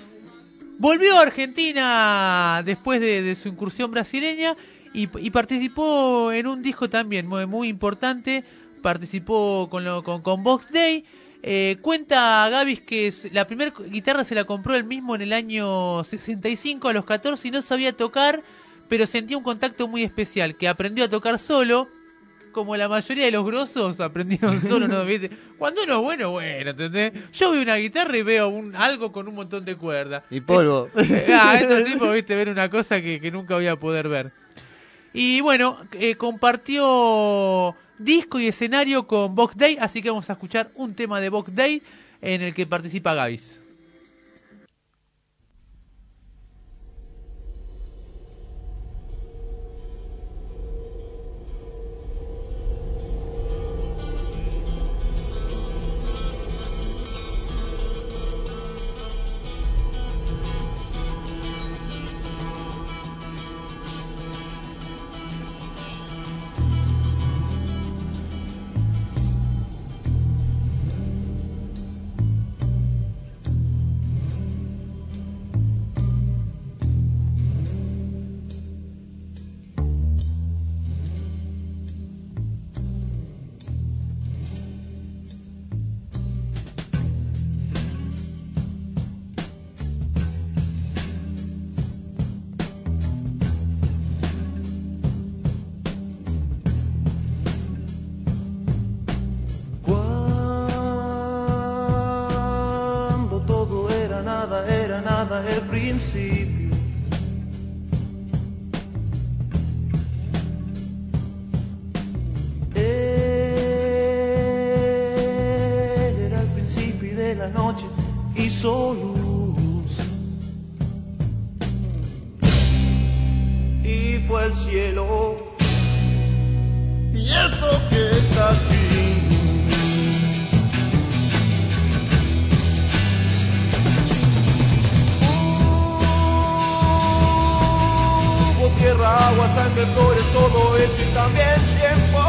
Volvió a Argentina después de su incursión brasileña y participó en un disco también muy importante. Participó con Box Day. Cuenta Gabis que la primera guitarra se la compró él mismo en el año 65, a los 14, y no sabía tocar, pero sentía un contacto muy especial, que aprendió a tocar solo, como la mayoría de los grosos aprendieron solo, ¿no? ¿Viste? Cuando uno es bueno, ¿entendés? Yo veo una guitarra y veo algo con un montón de cuerdas. Y polvo. Estos tipos, ¿viste? Ven una cosa que nunca voy a poder ver. Y bueno, compartió disco y escenario con Box Day, así que vamos a escuchar un tema de Box Day en el que participa Gabis. nada el principio. Era el principio de la noche, hizo luz y fue el cielo. Y esto que está aquí, hubo tierra, agua, sangre, flores, todo eso y también tiempo.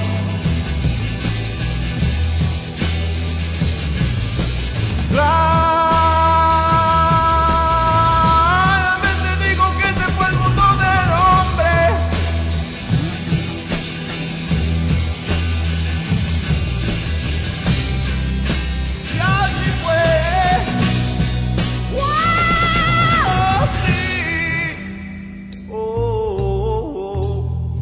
Claramente digo que ese fue el mundo del hombre. Y así fue. ¡Wow! Sí. Oh, oh, oh.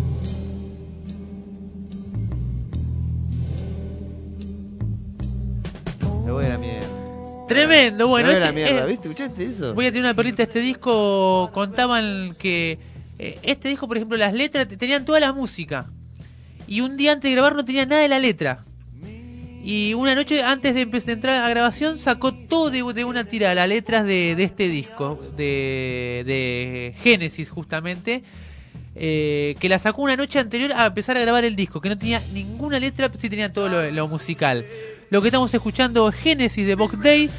Me voy a la mierda. Tremendo, bueno. Me voy a la mierda, ¿viste? ¿Escuchaste eso? Voy a tener una perlita de este disco. Contaban que este disco, por ejemplo, las letras tenían toda la música. Y un día antes de grabar no tenía nada de la letra. Y una noche antes de entrar a grabación sacó todo de una tirada, las letras de este disco, de Génesis justamente, que la sacó una noche anterior a empezar a grabar el disco, que no tenía ninguna letra, sí tenía todo lo musical. Lo que estamos escuchando es Génesis de Box Day,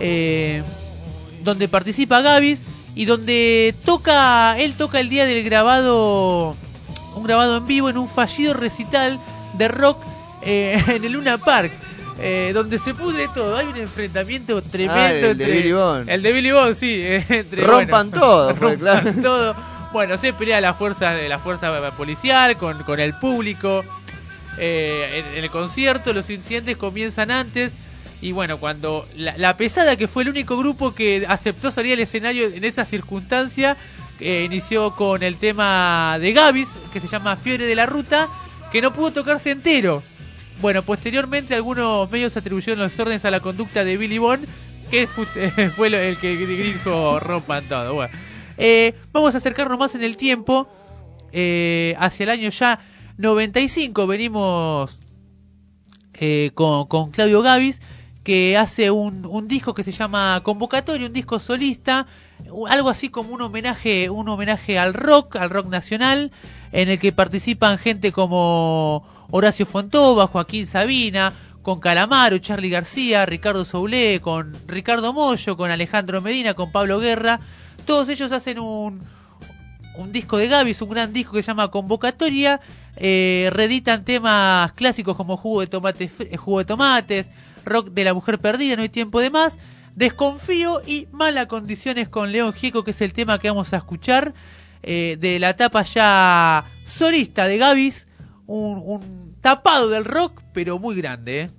donde participa Gabis y donde él toca el día del grabado, un grabado en vivo en un fallido recital de rock en el Luna Park, donde se pudre todo. Hay un enfrentamiento tremendo el de Billy Bond. El de Billy Bond, sí. Rompan todo, claro. Todo. Bueno, se pelea la fuerza policial con el público. En el concierto los incidentes comienzan antes. Y bueno, cuando la Pesada, que fue el único grupo que aceptó salir al escenario en esa circunstancia, inició con el tema de Gabis, que se llama Fiebre de la Ruta, que no pudo tocarse entero. Bueno, posteriormente algunos medios atribuyeron los órdenes a la conducta de Billy Bond, que fue el que dijo rompan todo. Bueno, vamos a acercarnos más en el tiempo, hacia el año ya 95. Venimos con Claudio Gabis, que hace un disco que se llama Convocatoria, un disco solista, algo así como un homenaje al rock nacional, en el que participan gente como Horacio Fontova, Joaquín Sabina, con Calamaro, Charly García, Ricardo Soulé, con Ricardo Mollo, con Alejandro Medina, con Pablo Guerra. Todos ellos hacen un disco de Gabis, un gran disco que se llama Convocatoria. Reeditan temas clásicos como Jugo de Tomates, Rock de la Mujer Perdida, No hay tiempo de más, Desconfío y Mala Condiciones con León Gieco, que es el tema que vamos a escuchar de la etapa ya solista de Gabis, un tapado del rock, pero muy grande,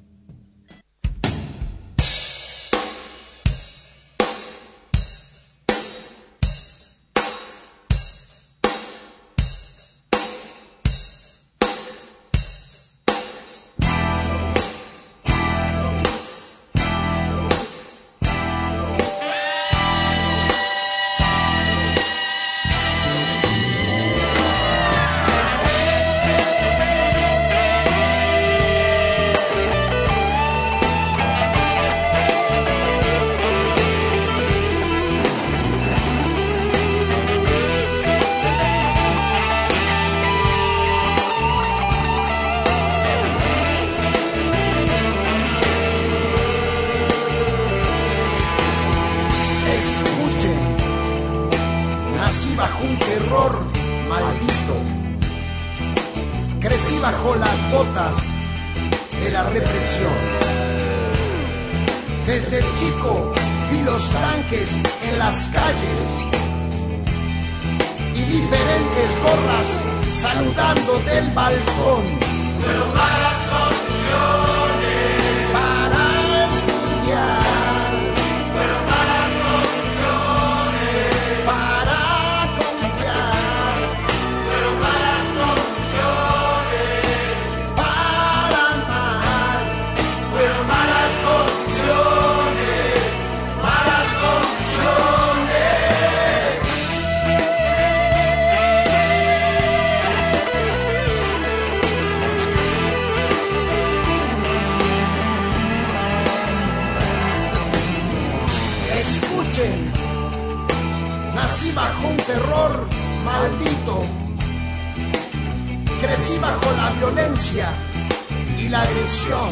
bajo las botas de la represión. Desde chico vi los tanques en las calles y diferentes gorras saludando del balcón. Pero malas condiciones para estudiar, pero malas condiciones para confiar, pero malas condiciones para amar, pero malas condiciones Escuchen, nací bajo un terror maldito, crecí bajo la violencia y la agresión.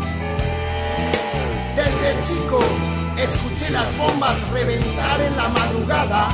Desde chico escuché las bombas reventar en la madrugada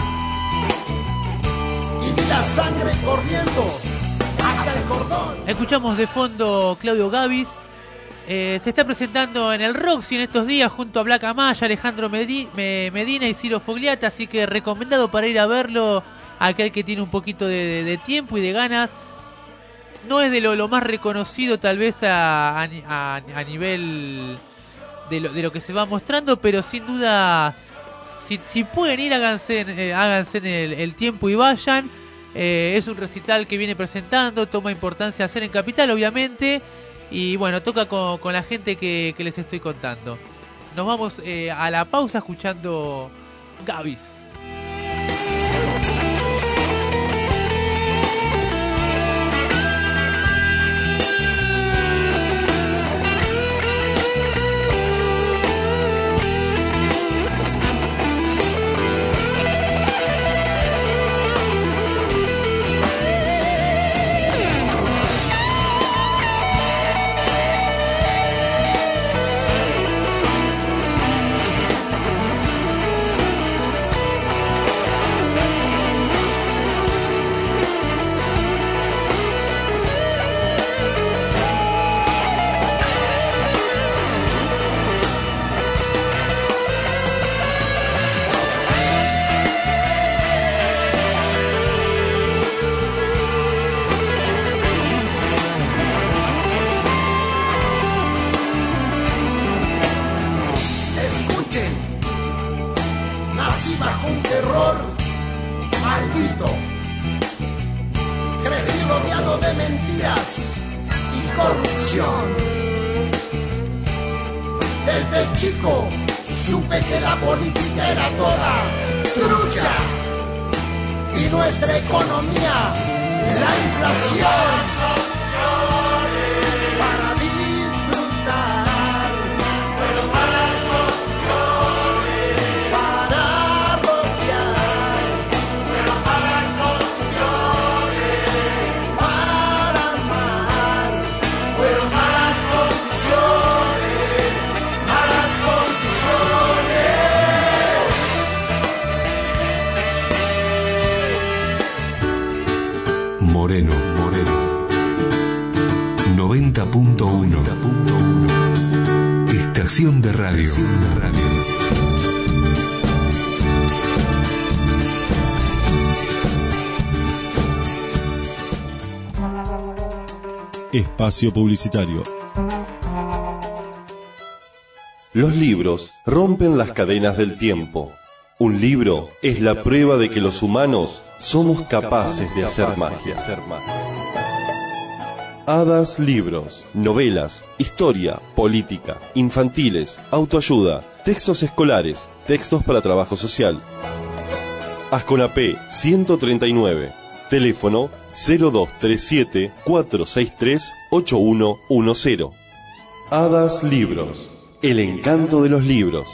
y vi la sangre corriendo hasta el cordón. Escuchamos de fondo Claudio Gabis. Se está presentando en el Roxy en estos días junto a Black Amaya, Alejandro Medina y Ciro Fogliata, así que recomendado para ir a verlo aquel que tiene un poquito de tiempo y de ganas. No es de lo más reconocido tal vez a nivel de lo que se va mostrando, pero sin duda si pueden ir háganse el tiempo y vayan. Es un recital que viene presentando, toma importancia hacer en Capital obviamente, y bueno, toca con la gente que les estoy contando. Nos vamos a la pausa escuchando Gabis. Moreno 90.1 Estación de radio. Espacio publicitario. Los libros rompen las cadenas del tiempo. Un libro es la prueba de que los humanos somos capaces de hacer magia. Hadas Libros, novelas, historia, política, infantiles, autoayuda, textos escolares, textos para trabajo social. Asconapé 139, teléfono 0237-463-8110. Hadas Libros, el encanto de los libros.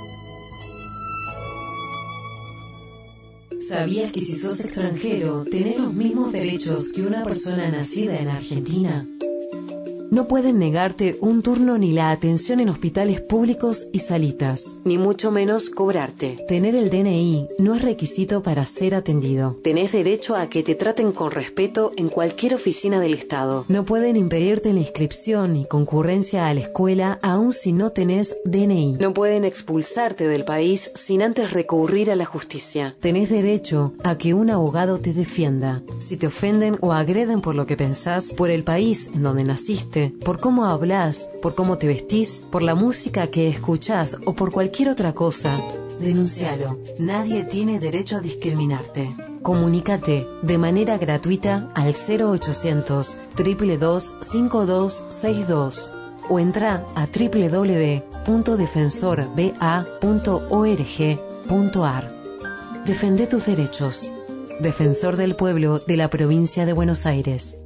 ¿Sabías que si sos extranjero, tenés los mismos derechos que una persona nacida en Argentina? No pueden negarte un turno ni la atención en hospitales públicos y salitas, ni mucho menos cobrarte. Tener el DNI no es requisito para ser atendido. Tenés derecho a que te traten con respeto en cualquier oficina del Estado. No pueden impedirte la inscripción y concurrencia a la escuela aun si no tenés DNI. No pueden expulsarte del país sin antes recurrir a la justicia. Tenés derecho a que un abogado te defienda. Si te ofenden o agreden por lo que pensás, por el país en donde naciste, por cómo hablas, por cómo te vestís, por la música que escuchás o por cualquier otra cosa, denuncialo. Nadie tiene derecho a discriminarte. Comunícate de manera gratuita al 0800 222 5262 o entra a www.defensorba.org.ar. Defende tus derechos. Defensor del Pueblo de la Provincia de Buenos Aires.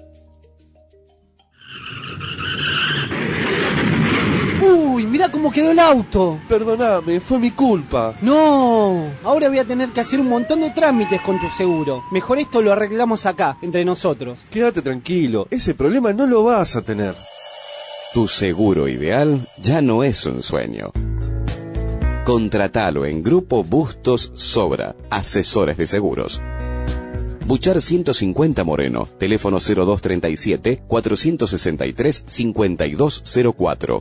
Uy, mirá cómo quedó el auto. Perdóname, fue mi culpa. No, ahora voy a tener que hacer un montón de trámites con tu seguro. Mejor esto lo arreglamos acá, entre nosotros. Quédate tranquilo, ese problema no lo vas a tener. Tu seguro ideal ya no es un sueño. Contratalo en Grupo Bustos Sobra, asesores de seguros. Buchar 150 Moreno, teléfono 0237-463-5204,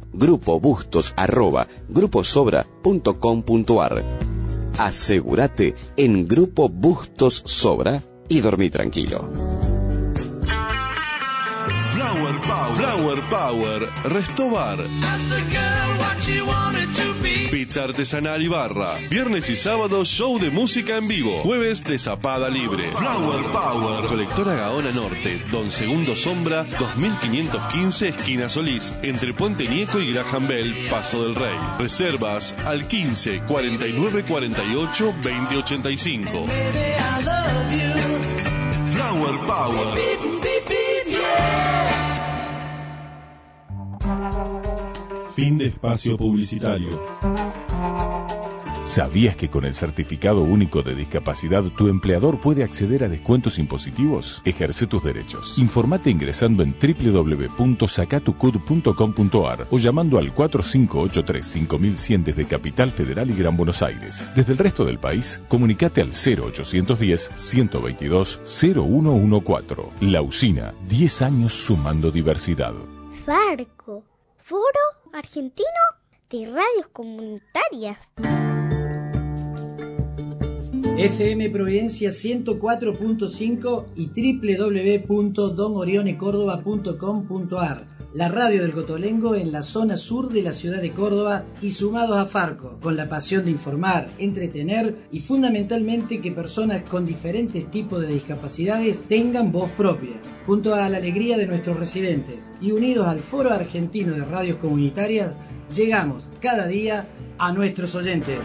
grupobustos@gruposobra.com.ar. Asegúrate en Grupo Bustos Sobra y dormí tranquilo. Flower Power, Restobar. Pizza artesanal y barra. Viernes y sábado, show de música en vivo. Jueves de zapada libre. Flower Power. Colectora Gaona Norte, Don Segundo Sombra, 2515, esquina Solís. Entre Puente Nieco y Graham Bell, Paso del Rey. Reservas al 15 49 48 20 85. Flower Power. Fin de espacio publicitario. ¿Sabías que con el Certificado Único de Discapacidad tu empleador puede acceder a descuentos impositivos? Ejerce tus derechos. Informate ingresando en www.sacatucud.com.ar o llamando al 4583-5100 desde Capital Federal y Gran Buenos Aires. Desde el resto del país, comunicate al 0810-122-0114. La Usina, 10 años sumando diversidad. Farco, Foro Argentino de Radios Comunitarias. FM Providencia 104.5 y www.donorionecordoba.com.ar. La radio del Cotolengo en la zona sur de la ciudad de Córdoba y sumados a Farco, con la pasión de informar, entretener y fundamentalmente que personas con diferentes tipos de discapacidades tengan voz propia. Junto a la alegría de nuestros residentes y unidos al Foro Argentino de Radios Comunitarias, llegamos cada día a nuestros oyentes.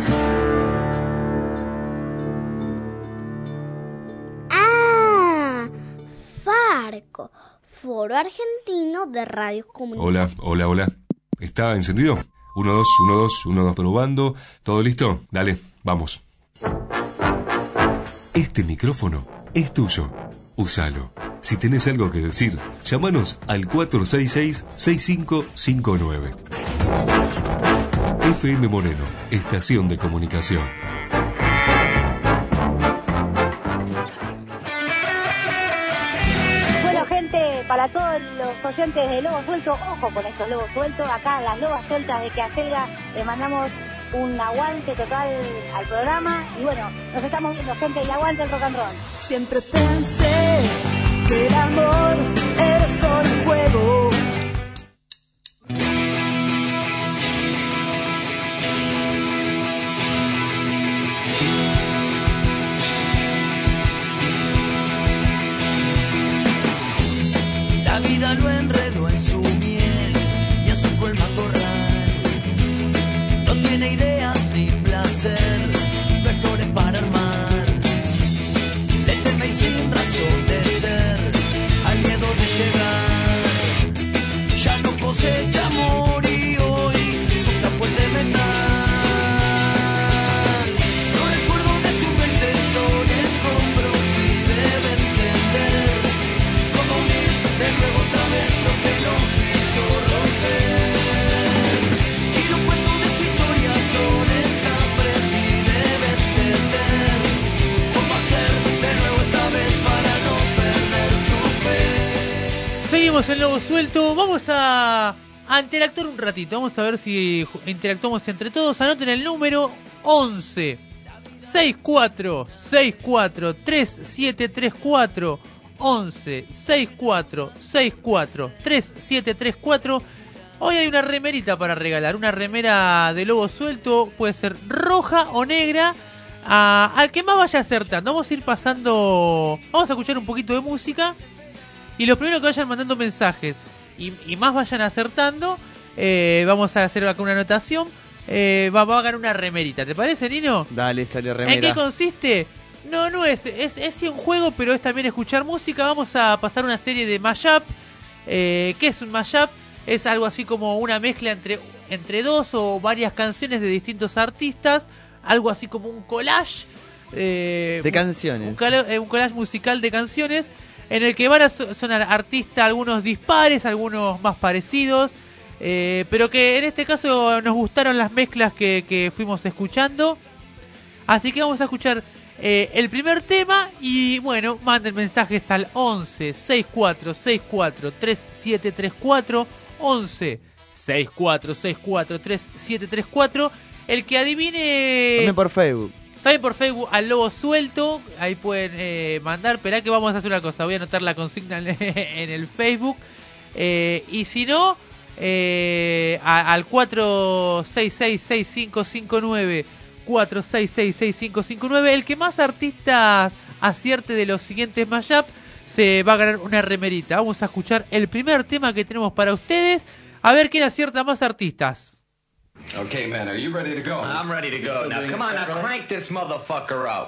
Farco, Foro Argentino de Radios Comunitarias. Hola. ¿Está encendido? 1, 2, 1, 2, 1, 2, probando. ¿Todo listo? Dale, vamos. Este micrófono es tuyo. Úsalo. Si tenés algo que decir, llámanos al 466-6559. FM Moreno, estación de comunicación. Para todos los oyentes de Lobo Suelto, ojo con estos lobos sueltos. Acá las lobas sueltas de Queacelga le mandamos un aguante total al programa. Y bueno, nos estamos viendo, gente, y aguante el rock and roll. Siempre pensé que el amor era solo un juego. La vida lo enredó en su miel y en su colma corral. No tiene ideas ni placer, no hay flores para armar. Le teme y sin razón de ser, al miedo de llegar. Ya no cosecha amor y hoy su campo es de metal. Los recuerdos de su mente son escombros y debe entender cómo unir de nuevo otra vez lo que no quiso romper. Y los cuentos de su historia son escapres y debe entender cómo hacer de nuevo esta vez para no perder su fe. Seguimos en Lobo Suelto. Vamos a interactuar un ratito. Vamos a ver si interactuamos entre todos. Anoten el número 11 64 64 3734 11 64 64 3734. Hoy hay una remerita para regalar. Una remera de Lobo Suelto. Puede ser roja o negra. Al que más vaya acertando. Vamos a ir pasando. Vamos a escuchar un poquito de música. Y los primeros que vayan mandando mensajes y más vayan acertando, vamos a hacer acá una anotación. Va a ganar una remerita. ¿Te parece, Nino? Dale, sale remera. ¿En qué consiste? No es sí un juego, pero es también escuchar música. Vamos a pasar una serie de mashup. ¿Qué es un mashup? Es algo así como una mezcla entre dos o varias canciones de distintos artistas, algo así como un collage de canciones. Un collage musical de canciones en el que van a sonar artistas, algunos dispares, algunos más parecidos, pero que en este caso nos gustaron las mezclas que fuimos escuchando. Así que vamos a escuchar el primer tema y bueno, manden mensajes al 11 64 64 3734 11 64 64 3734. El que adivine... También por Facebook. También por Facebook al Lobo Suelto. Ahí pueden mandar. Esperá que vamos a hacer una cosa. Voy a anotar la consigna en el Facebook. Y si no, al 466-6559. 466-6559. El que más artistas acierte de los siguientes mashup se va a ganar una remerita. Vamos a escuchar el primer tema que tenemos para ustedes. A ver quién acierta más artistas. Okay, man, are you ready to go? I'm ready to go. Now, come on, now crank this motherfucker up.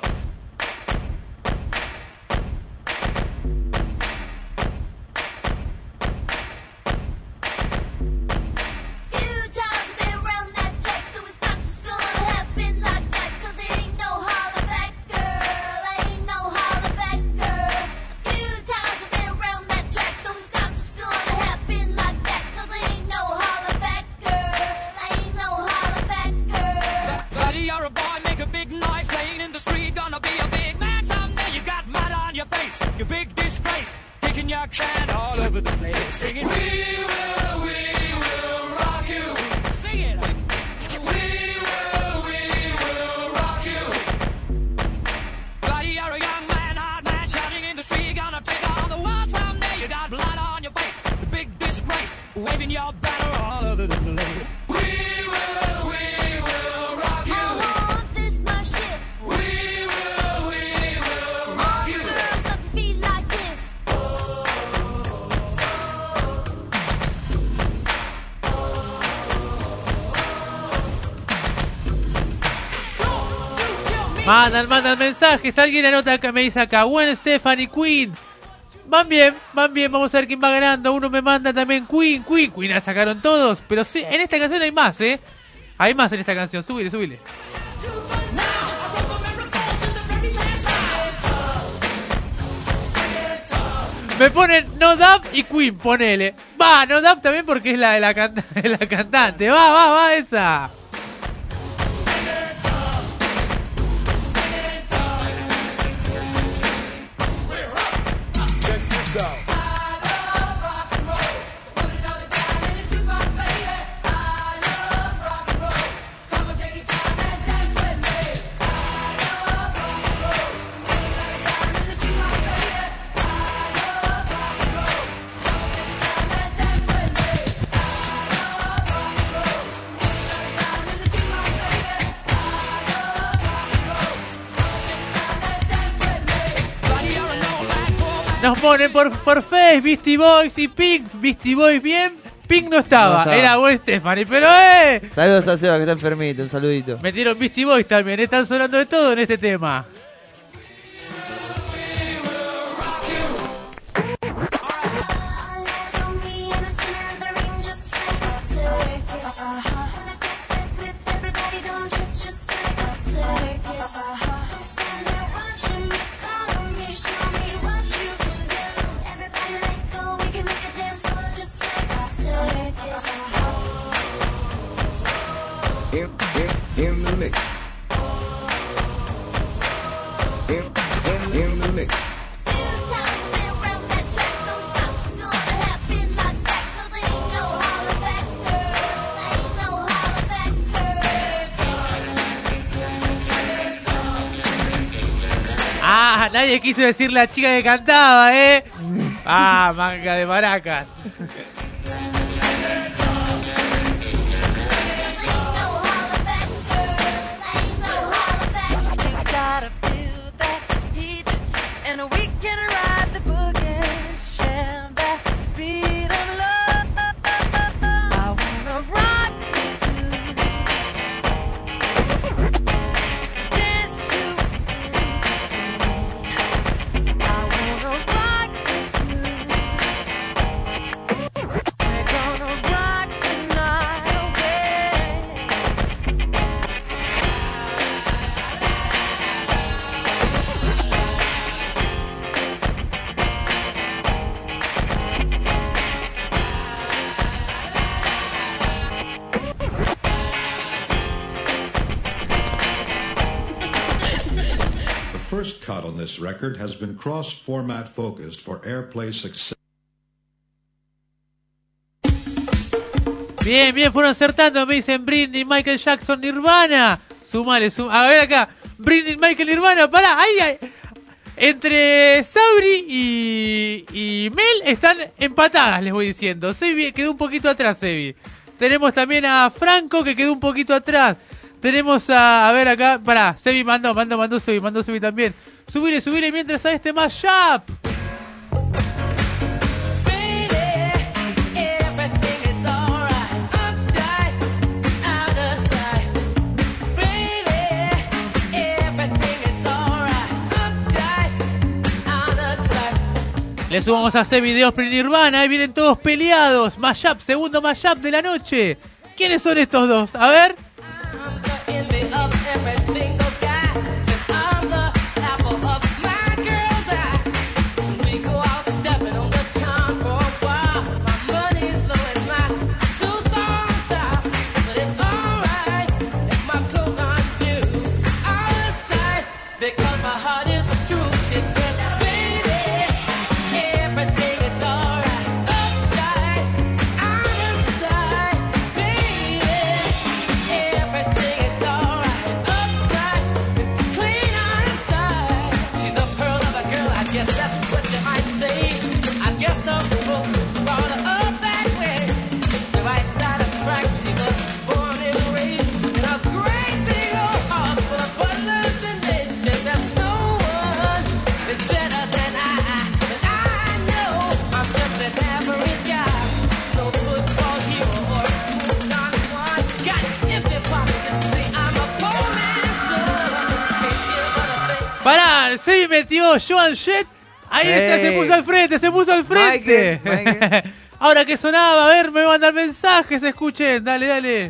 Shine all over the place, singing, we will rock you. Sing it. We will rock you. Buddy, you're a young man, hard man, shouting in the street, gonna take on the world someday. You got blood on your face, the big disgrace, waving your banner all over the place. We will rock you. This my shit. We will rock you. All the girls up your feet like this. Mandan mensajes. Alguien anota que me dice acá: Gwen Stefani, Queen. Van bien. Vamos a ver quién va ganando. Uno me manda también Queen la sacaron todos. Pero sí, en esta canción hay más, Hay más en esta canción. Subile. Me ponen No Doubt y Queen, ponele. Va, No Doubt también porque es la cantante. Va esa. Nos ponen por Face, Beastie Boys y Pink. Beastie Boys bien, Pink no estaba. Era Gwen Stefani, pero Saludos a Seba que está enfermito, un saludito. Metieron Beastie Boys también, están sonando de todo en este tema. In the mix. In the mix. Ah, nadie quiso decir la chica que cantaba, Ah, manga de maracas. first cut on this record has been cross-format focused for airplay success. Bien, fueron acertando, me dicen Britney, Michael Jackson, Nirvana. Sumale. A ver acá, Britney, Michael, Nirvana, pará, ahí. Entre Sabri y Mel están empatadas, les voy diciendo. Sebi quedó un poquito atrás, Sebi. Tenemos también a Franco, que quedó un poquito atrás. Tenemos a ver acá, pará, Sebi mandó Sebi también. Subile mientras a este mashup. Le subamos a hacer videos pre-Nirvana, ahí vienen todos peleados. Mashup, segundo mashup de la noche. ¿Quiénes son estos dos? A ver. Pará, se metió Joan Jett. Ahí está, se puso al frente. Michael. Ahora que sonaba, a ver, me mandan mensajes, escuchen, dale.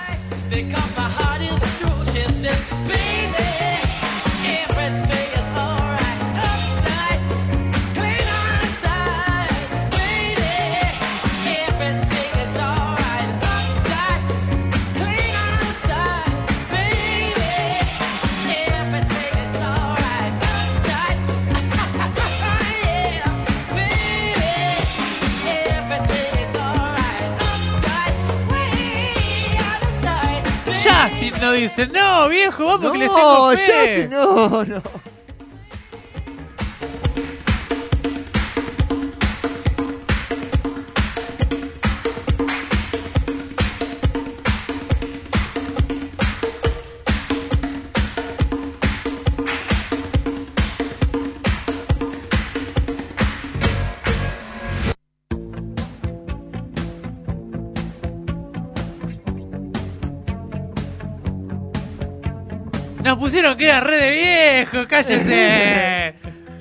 Justin no dice, no viejo, vamos que les tengo fe. Justin, no. Nos pusieron que era re de viejo, cállese.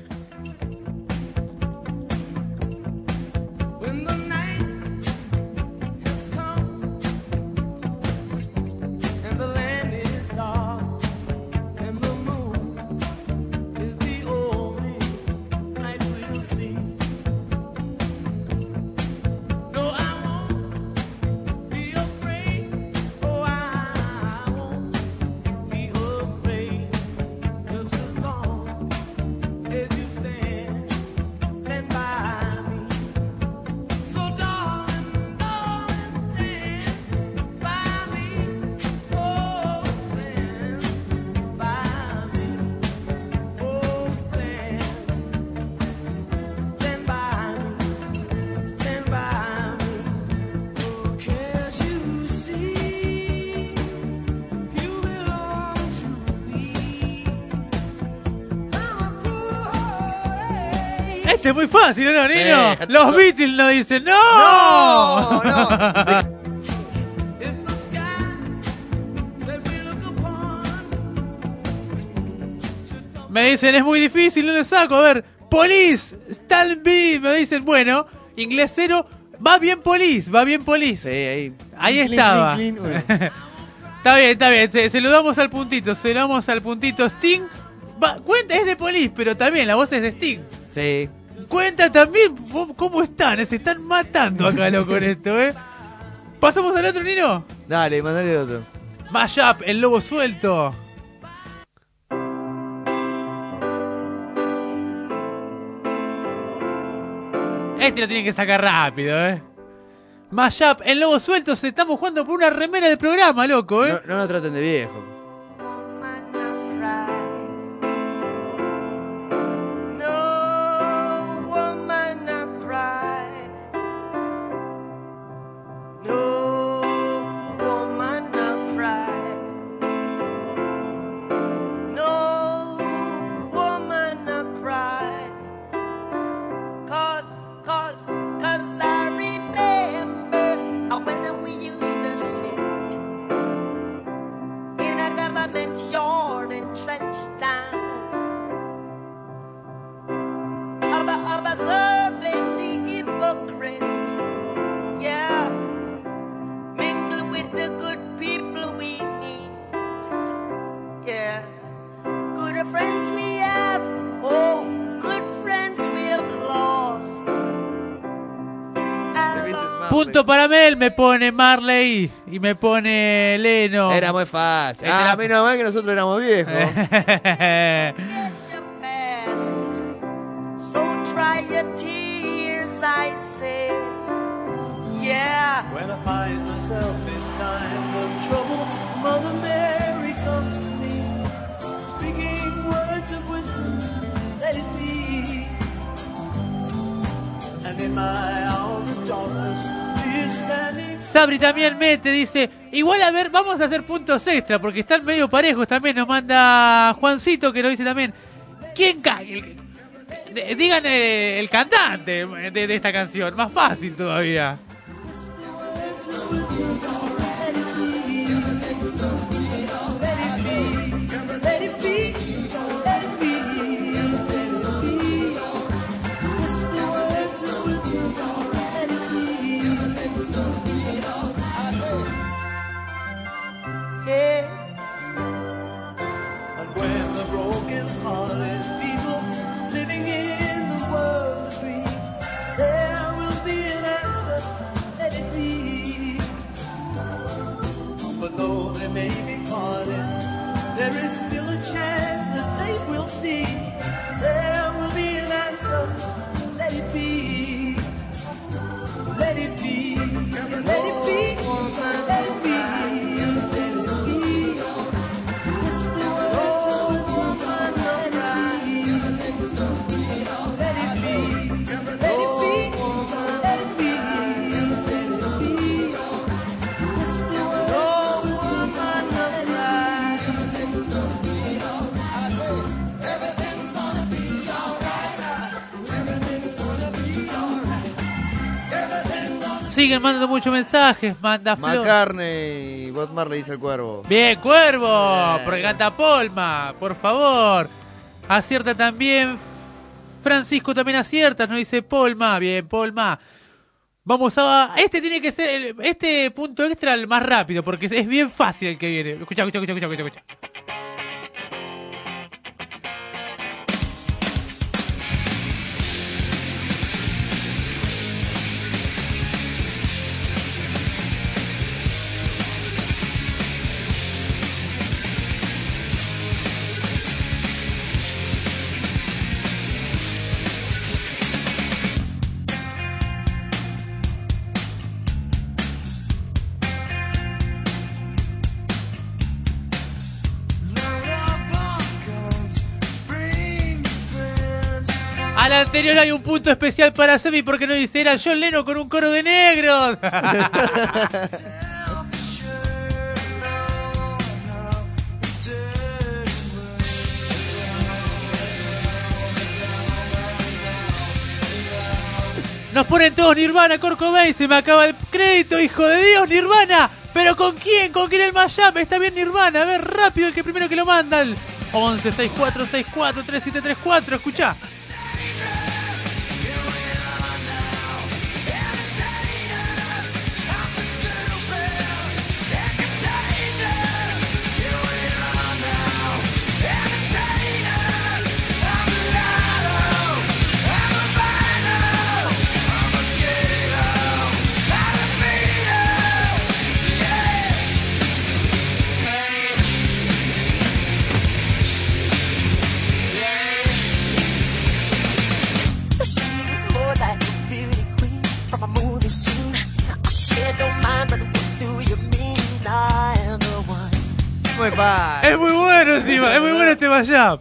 Este es muy fácil, ¿no, Nino? Sí. Los Beatles nos dicen ¡no! Me dicen, es muy difícil, no lo saco. A ver, Police, Stand By. Me dicen, bueno, inglés 0. Va bien Police. Sí, ahí estaba. Clean, Está bien. Se lo damos al puntito. Sting. Cuenta, es de Police, pero también la voz es de Sting. Sí. Cuenta también cómo están. Se están matando acá, loco, con esto, ¿Pasamos al otro, Nino? Dale, mandale otro. Mashup, el lobo suelto. Este lo tienen que sacar rápido, Mashup, en Lobos Sueltos estamos jugando por una remera de programa, loco, No lo traten de viejo. Punto para Mel, me pone Marley y me pone Leno. Era muy fácil. Menos mal que nosotros éramos viejos. So try your tears, I say. Yeah. When I find myself in time of trouble, Mother Mary comes to me, speaking words of wisdom, let it be. And in my hour of darkness, she is standing. Sabri también mete, dice, igual a ver, vamos a hacer puntos extra, porque están medio parejos también, nos manda Juancito que lo dice también. ¿Quién cae? Digan el cantante de esta canción, más fácil todavía. Though they may be parted, there is still a chance that they will see. There will be an answer. Let it be. Let it be. Let it be. Let it be. Let it be. Whisper words to woman, let it be. Let it be. Let it be. Let it be. Siguen mandando muchos mensajes, manda Flor. McCartney, Bob Marley dice el Cuervo. Bien, Cuervo, porque canta Polma, por favor. Acierta también, Francisco también acierta, nos dice Polma, bien, Polma. Vamos a... Este tiene que ser, este punto extra el más rápido, porque es bien fácil el que viene. Escucha. A la anterior hay un punto especial para Semi porque no dice, era John Lennon con un coro de negros. Nos ponen todos Nirvana, Kurt Cobain, se me acaba el crédito, hijo de Dios, Nirvana. ¿Pero con quién? ¿Con quién el mashup? Está bien Nirvana, a ver, rápido el que primero que lo manda. 11 64 64 3734, escuchá. muy fácil. Es muy bueno encima, es muy bueno este mashup.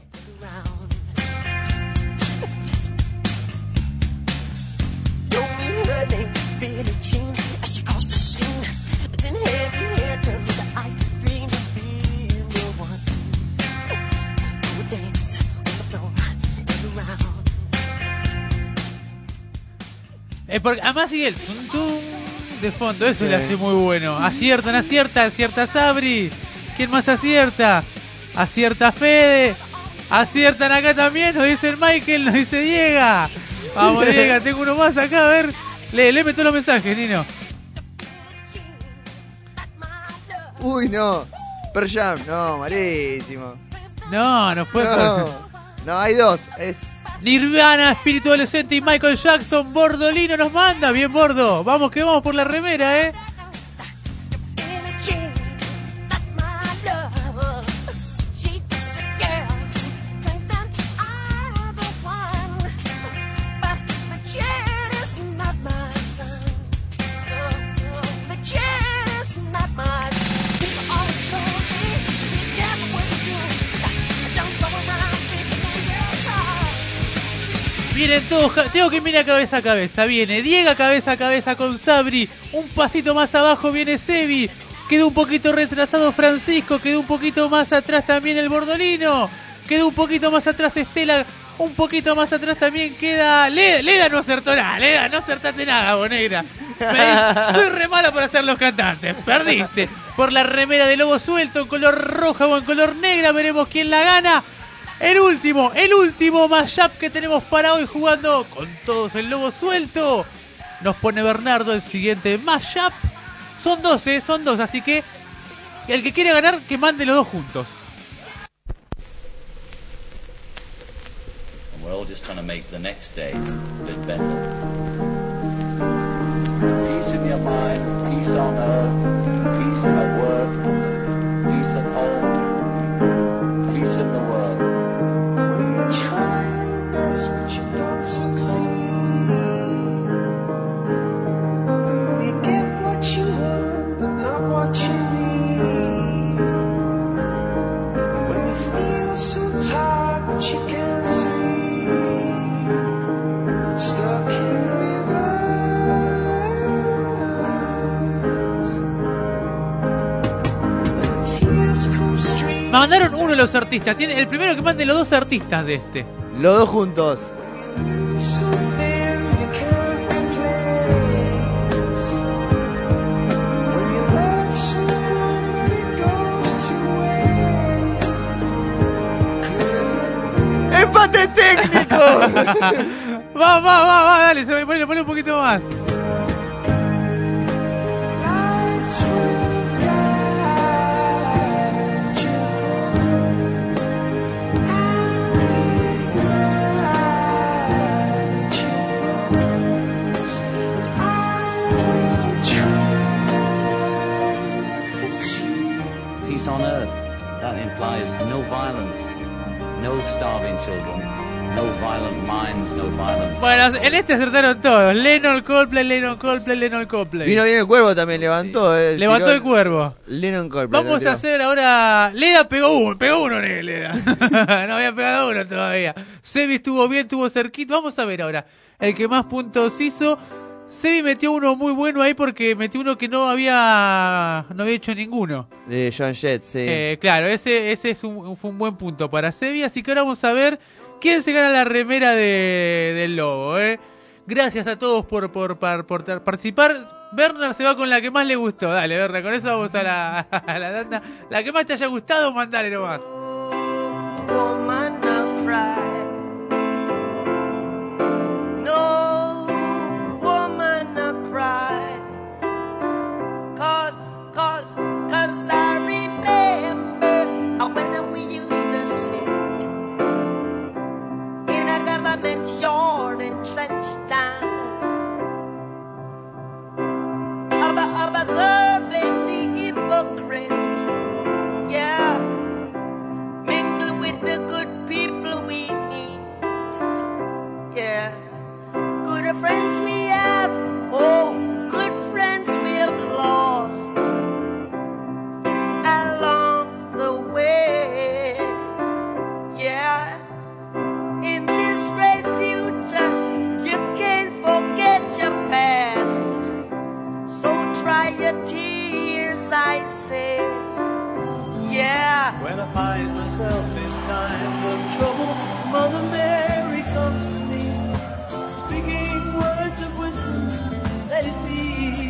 Porque además sigue el tum tum de fondo, eso le hace muy bueno. Acierta Sabri. ¿Quién más acierta? Acierta Fede. Aciertan acá también, nos dice el Michael, nos dice Diego. Vamos Diego, tengo uno más acá, a ver. Léeme todos los mensajes, Nino. Uy, no. Pearl Jam, no, malísimo. No fue. No, hay dos, es... Nirvana, Espíritu Adolescente y Michael Jackson. Bordolino nos manda. Bien, Bordo. Vamos que vamos por la remera, Vienen todos, tengo que mirar cabeza a cabeza. Viene Diego cabeza a cabeza con Sabri. Un pasito más abajo viene Sebi. Quedó un poquito retrasado Francisco. Quedó un poquito más atrás también el Bordolino. Quedó un poquito más atrás Estela. Un poquito más atrás también queda Leda no acertó nada. Leda, no acertaste nada, Bonegra. Soy re mala para hacer los cantantes. Perdiste. Por la remera de Lobo Suelto en color roja o en color negra. Veremos quién la gana. El último mashup que tenemos para hoy jugando con todos el Lobo Suelto. Nos pone Bernardo el siguiente mashup. Son dos, así que el que quiera ganar, que mande los dos juntos. We're all just trying to make the next day a bit better. Peace in your mind, peace on earth, peace at work, peace at home, peace in the world. When you try your best but you don't succeed, when you get what you want but not what you need, when you feel so tired but you can't see, stuck in Me mandaron uno de los artistas. Tiene el primero que mande los dos artistas de este. Los dos juntos. ¡Empate técnico! va, dale, ponle un poquito más. Peace on earth. That implies no violence, no starving children, no violent minds, no violent... Bueno, en este acertaron todos. Lennon, Coldplay. Vino bien el Cuervo también, levantó. Levantó el Cuervo. Lennon, Coldplay. Vamos a hacer ahora... Leda pegó uno, Leda. No había pegado uno todavía. Sebi estuvo bien, estuvo cerquito. Vamos a ver ahora. El que más puntos hizo... Sebi metió uno muy bueno ahí porque metió uno que no había hecho ninguno. De John Jett, sí. Claro, ese fue un buen punto para Sebi. Así que ahora vamos a ver quién se gana la remera del Lobo. Gracias a todos por participar. Bernard se va con la que más le gustó. Dale, Bernard, con eso vamos a la tanda. La que más te haya gustado, mandale nomás. Cause I remember when we used to sit in a government yard in Trenchtown, observing the hypocrites, yeah, mingle with the good people we meet, yeah, good friends we have, oh, good friends we have lost along the myself in time of trouble. Mother Mary comes to me, speaking words of wisdom, let it be.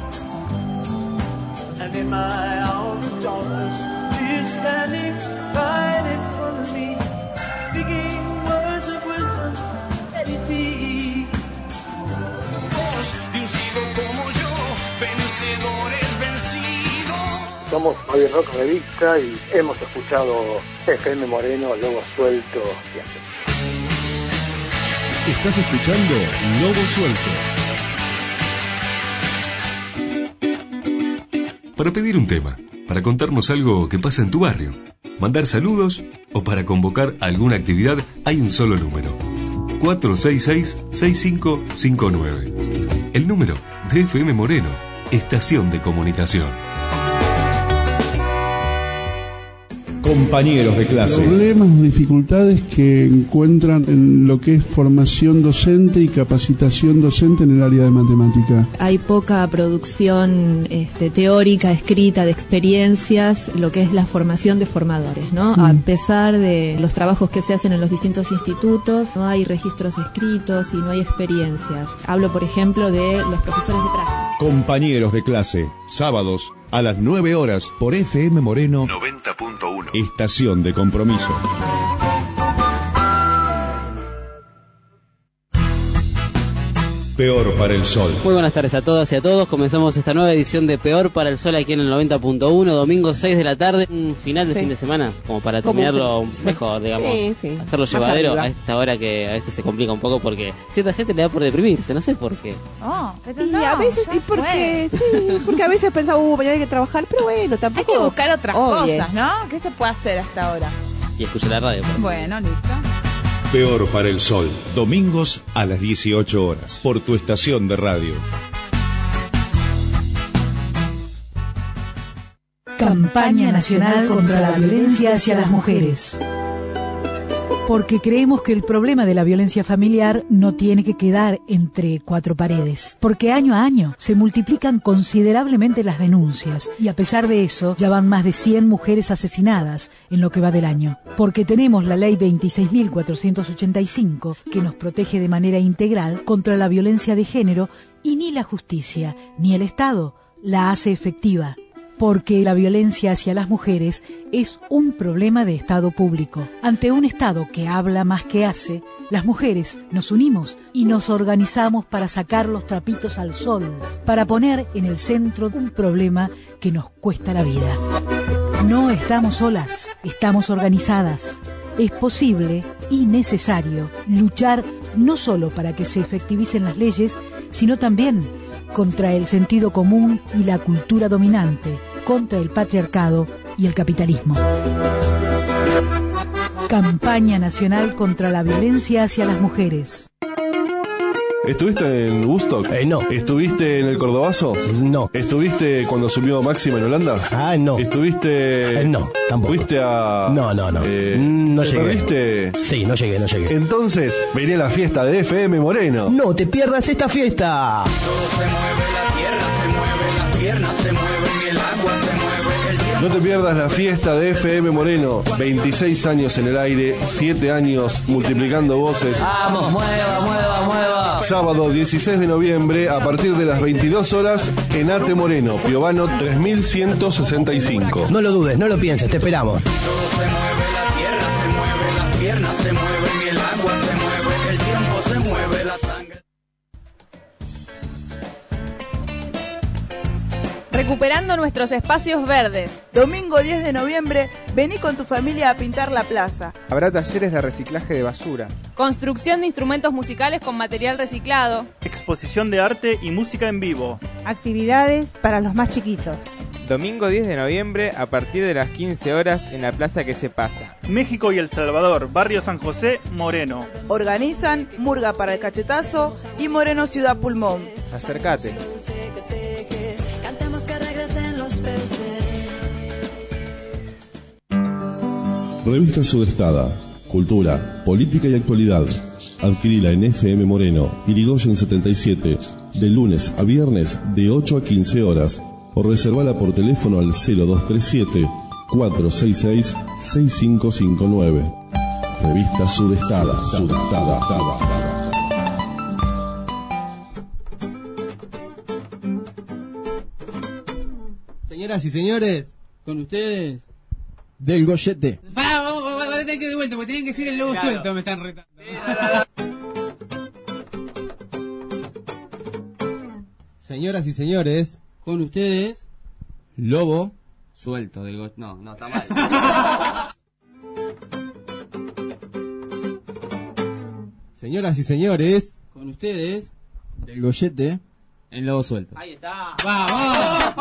And in my hour of darkness, she is standing right in front of me, speaking words of wisdom, let it be. De un ciego como yo, vencedores vencidos. Somos Javier Roca Revista y hemos escuchado FM Moreno, Lobo Suelto siempre. Estás escuchando Lobo Suelto. Para pedir un tema, para contarnos algo que pasa en tu barrio, mandar saludos o para convocar alguna actividad, hay un solo número: 466-6559. El número de FM Moreno, Estación de Comunicación. Compañeros de clase. Problemas o dificultades que encuentran en lo que es formación docente y capacitación docente en el área de matemática. Hay poca producción teórica, escrita, de experiencias, lo que es la formación de formadores, ¿no? A pesar de los trabajos que se hacen en los distintos institutos, no hay registros escritos y no hay experiencias. Hablo, por ejemplo, de los profesores de práctica. Compañeros de clase, sábados a las 9 horas por FM Moreno 90.1. Estación de Compromiso. Peor para el Sol. Muy buenas tardes a todas y a todos. Comenzamos esta nueva edición de Peor para el Sol aquí en el 90.1, domingo 6 de la tarde, un final de fin de semana, como para terminarlo mejor, digamos, hacerlo llevadero a esta hora que a veces se complica un poco porque cierta gente le da por deprimirse, no sé por qué. Y a veces, porque a veces pensaba, mañana hay que trabajar, pero bueno, tampoco. Hay que buscar otras cosas, ¿no? ¿Qué se puede hacer hasta ahora? Y escuchar la radio. Bueno, listo. Peor para el Sol, domingos a las 18 horas, por tu estación de radio. Campaña Nacional contra la Violencia hacia las Mujeres. Porque creemos que el problema de la violencia familiar no tiene que quedar entre cuatro paredes. Porque año a año se multiplican considerablemente las denuncias y a pesar de eso ya van más de 100 mujeres asesinadas en lo que va del año. Porque tenemos la ley 26.485 que nos protege de manera integral contra la violencia de género y ni la justicia ni el Estado la hace efectiva. Porque la violencia hacia las mujeres es un problema de Estado público. Ante un Estado que habla más que hace, las mujeres nos unimos y nos organizamos para sacar los trapitos al sol, para poner en el centro un problema que nos cuesta la vida. No estamos solas, estamos organizadas. Es posible y necesario luchar no solo para que se efectivicen las leyes, sino también contra el sentido común y la cultura dominante, contra el patriarcado y el capitalismo. Campaña Nacional contra la Violencia hacia las Mujeres. ¿Estuviste en Woodstock? No. ¿Estuviste en el Cordobazo? No. ¿Estuviste cuando subió Máxima en Holanda? No. ¿Estuviste...? No, tampoco. ¿Fuiste a...? No. ¿No llegué. ¿Perdiste? Sí, no llegué. Entonces, vení a la fiesta de FM Moreno. No te pierdas esta fiesta. Todo se mueve, la tierra se mueve, las piernas se mueven, el agua se mueve, el tiempo. No te pierdas la fiesta de FM Moreno. 26 años en el aire, 7 años multiplicando voces. ¡Vamos, mueva! Sábado 16 de noviembre a partir de las 22 horas en Ate Moreno, Piovano 3165. No lo dudes, no lo pienses, te esperamos. Todo se mueve, la tierra se mueve, las piernas se mueven, el agua se mueve, el tiempo se mueve, la sangre. Recuperando nuestros espacios verdes. Domingo 10 de noviembre, vení con tu familia a pintar la plaza. Habrá talleres de reciclaje de basura. Construcción de instrumentos musicales con material reciclado. Exposición de arte y música en vivo. Actividades para los más chiquitos. Domingo 10 de noviembre a partir de las 15 horas en la plaza que se pasa. México y El Salvador, Barrio San José, Moreno. Organizan Murga para el Cachetazo y Moreno Ciudad Pulmón. Acércate. Cantemos que regresen los peces. Revista Sudestada. Cultura, política y actualidad. Adquirila en FM Moreno, Irigoyen 77, de lunes a viernes de 8 a 15 horas. O reservala por teléfono al 0237 466-6559. Revista Sudestada. Señoras y señores, con ustedes, del Goyete. Vamos a tener que ir de vuelta, porque tienen que decir el lobo suelto, me están retando. Señoras y señores, con ustedes, Lobo suelto del Goyete. No, está mal. Señoras y señores, con ustedes, del Goyete, el Lobo suelto. Ahí está. ¡Vamos!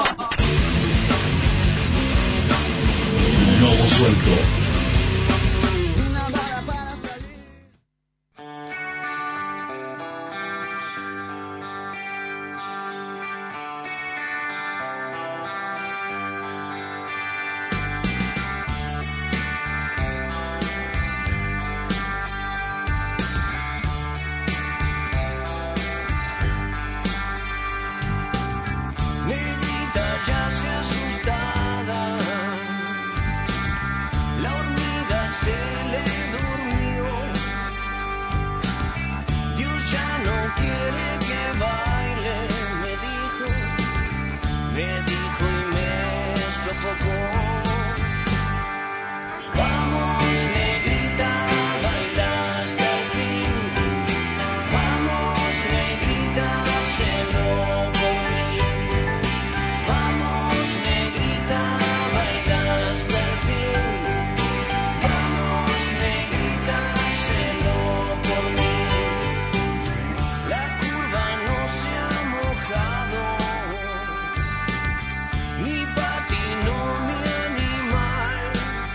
Lobo suelto. Negrita ya se asustada, la hormiga se le durmió. Dios ya no quiere que baile, me dijo y me sofocó. Vamos negrita, baila hasta el fin. Vamos negrita, hacelo por mí. Vamos negrita, baila hasta el fin. Vamos negrita, hacelo por mí. La curva no se ha mojado, ni patinó mi animal.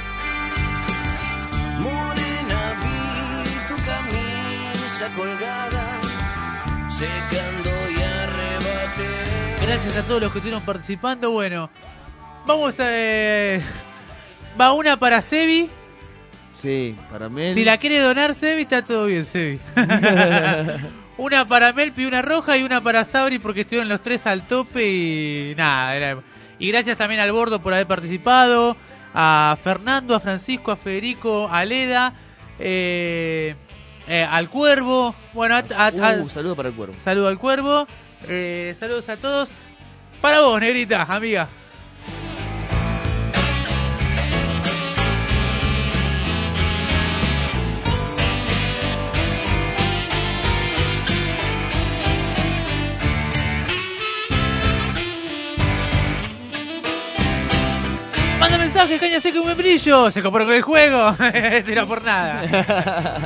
Morena, vi tu camisa colgada, secando y arrebaté. Gracias a todos los que estuvieron participando. Bueno, vamos a... va una para Sebi. Sí, para Mel. Si la quiere donar Sebi, está todo bien, Sebi. Una para Melpi, una roja, y una para Sabri, porque estuvieron los tres al tope y nada. Y gracias también al Bordo por haber participado, a Fernando, a Francisco, a Federico, a Leda, al Cuervo. Bueno, saludo para el Cuervo. Saludo al Cuervo. Saludos a todos. Para vos, negrita, amiga. Manda mensaje, caña seca y buen brillo. Se compró con el juego. Era por nada.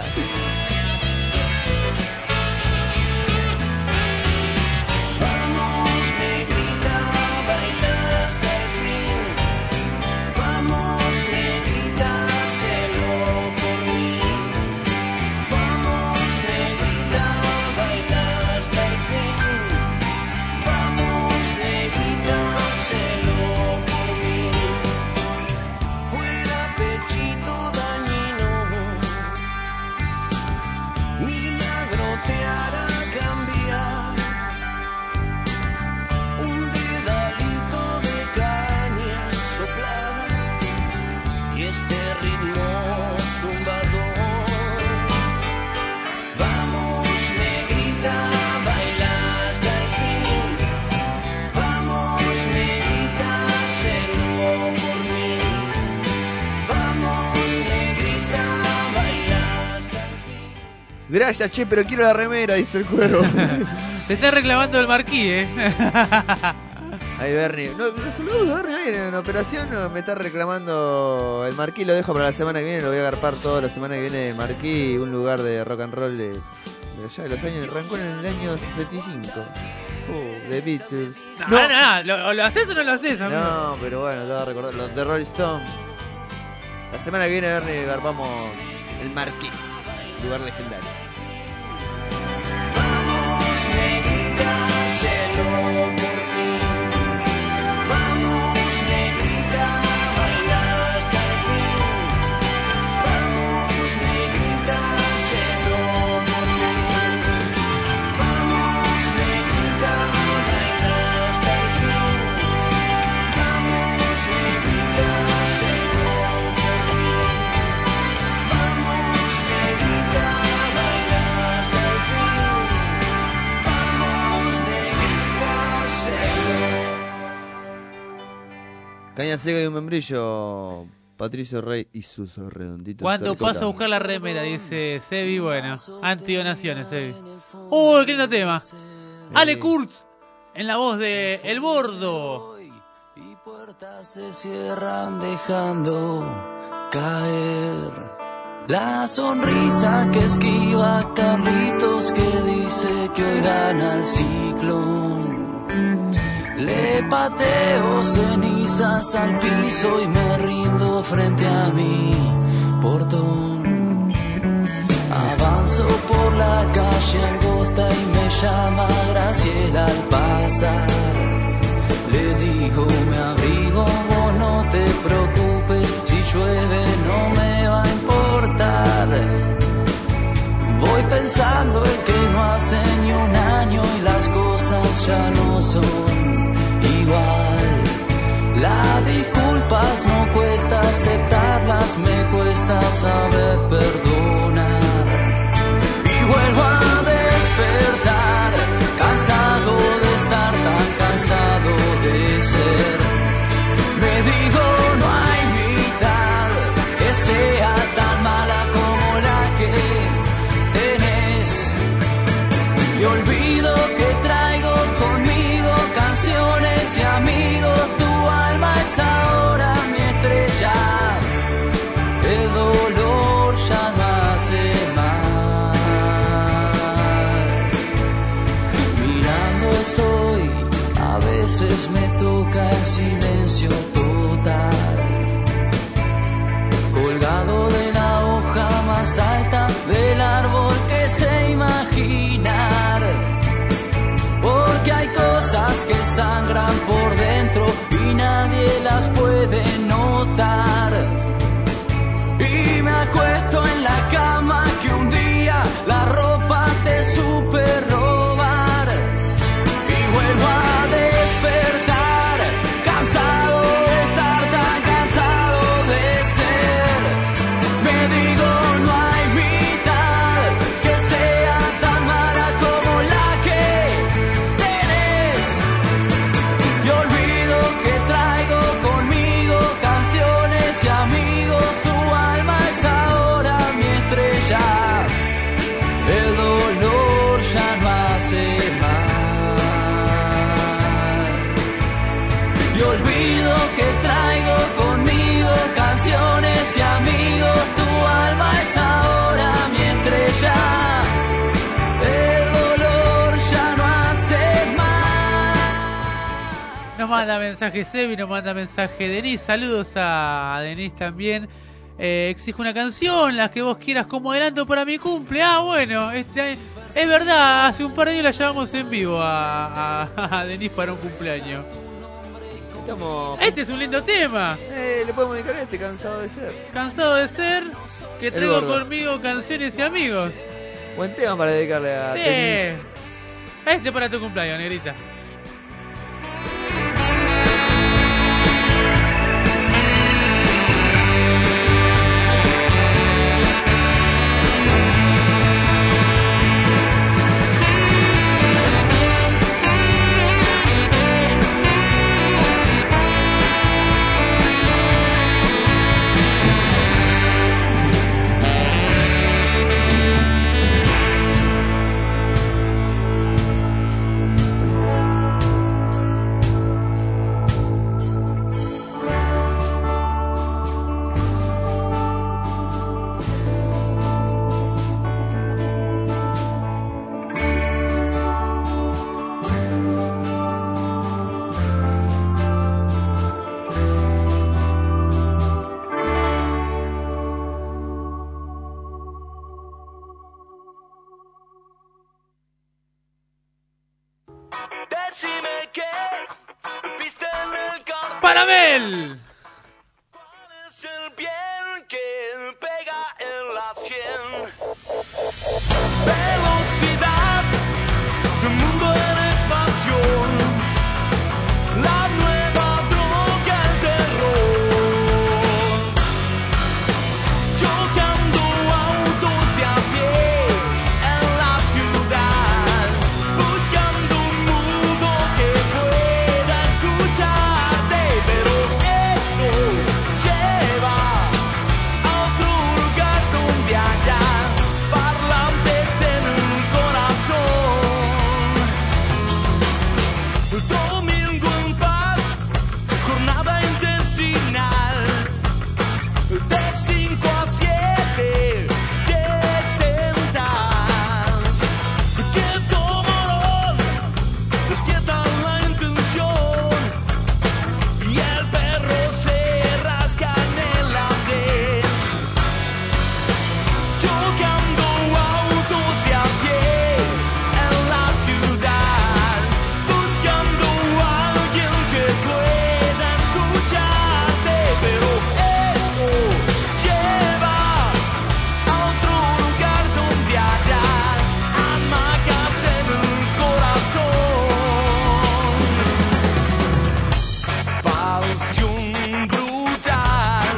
Vamos negrita, baila hasta el fin. Vamos negrita, hacelo por mí. Vamos negrita, baila hasta el fin. Vamos negrita, hacelo por mí. Fuera pechito dañino, milagro te hará cambiar. Un dedalito de caña soplada y este ritmo zumbador. Vamos negrita, baila hasta el fin. Vamos negrita, hacelo por mí. Vamos negrita, baila hasta el fin. Gracias, che, pero quiero la remera, dice el Cuervo. Se está reclamando el marquí, Ahí Bernie. No, saludos a Bernie ahí en operación. Me está reclamando el marquí. Lo dejo para la semana que viene. Lo voy a agarpar toda la semana que viene. Marquí, un lugar de rock and roll de allá de los años. Arrancó en el año 65. De Beatles. No, ¿lo haces o no lo haces, amigo? No, pero bueno, te voy a recordar. Los de Rolling Stone. La semana que viene, Bernie, agarpamos el marquí. Lugar legendario. Vamos negrita, hacelo por mí. Vamos negrita, baila hasta el fin. Vamos negrita, hacelo por mí. Vamos negrita, baila hasta el fin. Vamos negrita, hacelo caña seca y un membrillo. Patricio Rey y sus redonditos. ¿Cuándo paso a buscar la remera? Dice Sebi. Bueno, antidonaciones, Sebi. ¡Qué lindo tema! Ale Kurtz, en la voz de El Bordo. Y puertas se cierran dejando caer la sonrisa que esquiva Carlitos, que dice que hoy gana el ciclón. Le pateo cenizas al piso y me rindo frente a mi portón. Avanzo por la calle angosta y me llama Graciela al pasar. Le digo, me abrigo, vos no te preocupes, si llueve no me va a importar. Voy pensando el que no hace ni un año y las cosas ya no son igual. Las disculpas no cuesta aceptarlas, me cuesta saber perdonar. Y vuelvo a despertar, cansado de estar tan cansado de ser. Me digo, no hay mitad que sea tan mala como la que tenés. Y olvido que traigo conmigo canciones y amigos. Tu alma es ahora mi estrella. El dolor ya no hace mal. Mirando estoy, a veces me toca el silencio total. Colgado de la hoja más alta del árbol que sé imaginar. Porque hay cosas que sangran por dentro y nadie las puede notar. Y me acuesto en la cama que un día la ropa te supe robar. Y vuelvo a despertar, cansado de estar tan cansado de ser. Me digo, no hay mitad que sea tan mala como la que tenés. Y olvido que traigo conmigo canciones y amigos. Tu alma es ahora mi estrella. El dolor ya no hace mal. Y olvido que traigo conmigo canciones y amigos. Tu alma es ahora mi estrella. El dolor ya no hace mal. Nos manda mensaje Sebi, nos manda mensaje Denise. Saludos a Denise también. Exijo una canción, las que vos quieras como adelanto para mi cumple. Bueno, es verdad, hace un par de años la llevamos en vivo a Denise para un cumpleaños. Este es un lindo tema. Le podemos dedicar a este, Cansado de Ser. Cansado de ser, que traigo conmigo canciones y amigos. Buen tema para dedicarle a Denise. Este para tu cumpleaños, negrita. ¡Paramel! Es el bien que pega en la sien. Velocidad, un mundo en expansión. La nueva droga, el terror. Chocando autos de a pie en la ciudad. Buscando un mundo que pueda escucharte, pero es chocando autos de a pie en la ciudad, buscando a alguien que pueda escucharte, pero eso lleva a otro lugar donde haya hamacas en el corazón. Pasión brutal,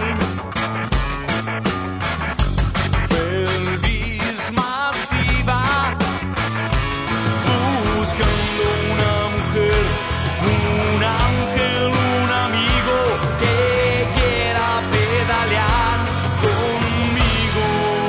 pelvis masiva, buscando una mujer, un ángel, un amigo que quiera pedalear conmigo.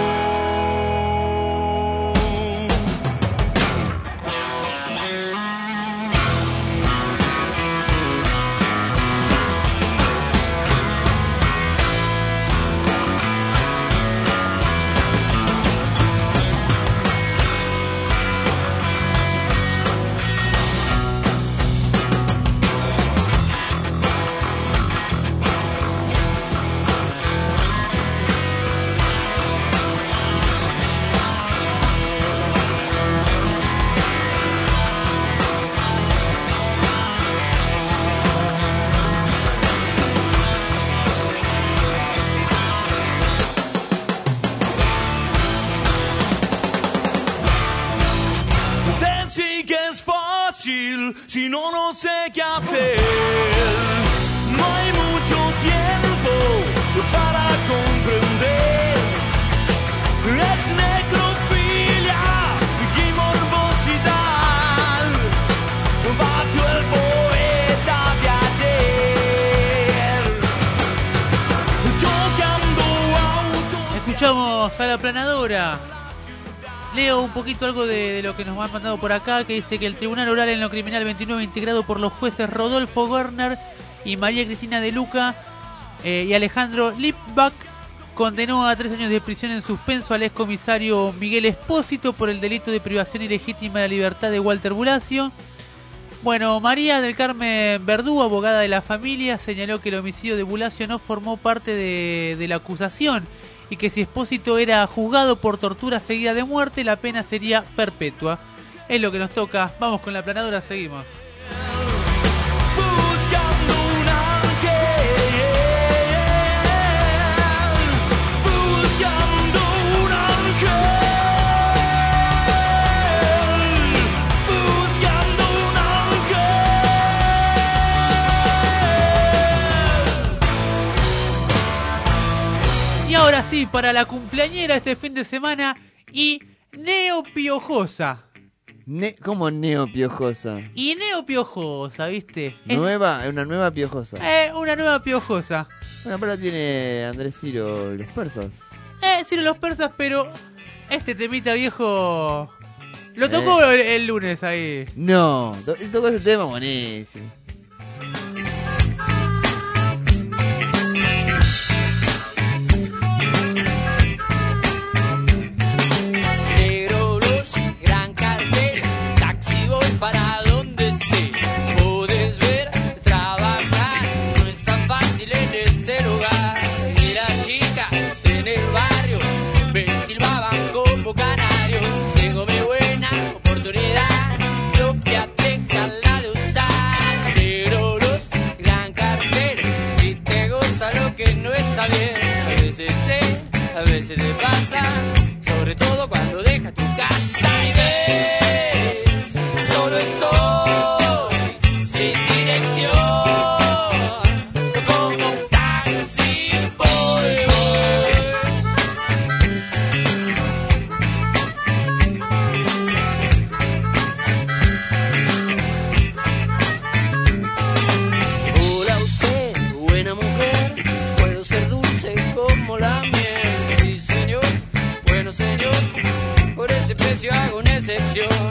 Decir que es fácil, si no, no sé qué hacer. No hay mucho tiempo para comprender. Es necrofilia y morbosidad. Batió el poeta de ayer. Chocando autos. Escuchamos a La Planadora. Leo un poquito algo de lo que nos han mandado por acá, que dice que el Tribunal Oral en lo Criminal 29, integrado por los jueces Rodolfo Werner y María Cristina de Luca y Alejandro Lipbach, condenó a 3 años de prisión en suspenso al excomisario Miguel Espósito por el delito de privación ilegítima de la libertad de Walter Bulacio. Bueno, María del Carmen Verdú, abogada de la familia, señaló que el homicidio de Bulacio no formó parte de la acusación y que si Espósito era juzgado por tortura seguida de muerte, la pena sería perpetua. Es lo que nos toca. Vamos con La Planadora, seguimos. Buscando un ángel, buscando un ángel, buscando un ángel. Y ahora sí, para la cumpleañera este fin de semana y neopiojosa. ¿Cómo neopiojosa? Y neopiojosa, ¿viste? Nueva, una nueva piojosa. Una nueva piojosa. Bueno, pero la tiene Andrés Ciro y los persas. Ciro y los persas, pero este temita viejo lo tocó el lunes ahí. No, tocó ese tema buenísimo. Para donde estés, puedes ver, trabajar, no es tan fácil en este lugar. Y las chicas en el barrio me silbaban como canarios. Tengo mi buena oportunidad, propia la de usar. Pero los gran carteles, si te gusta lo que no está bien, a veces a veces te pasa, sobre todo cuando dejas tu casa y ves. Solo estoy sin dirección, como un taxi voy. Hola usted, buena mujer, puedo ser dulce como la miel. Sí señor, bueno señor, por ese precio hago una excepción.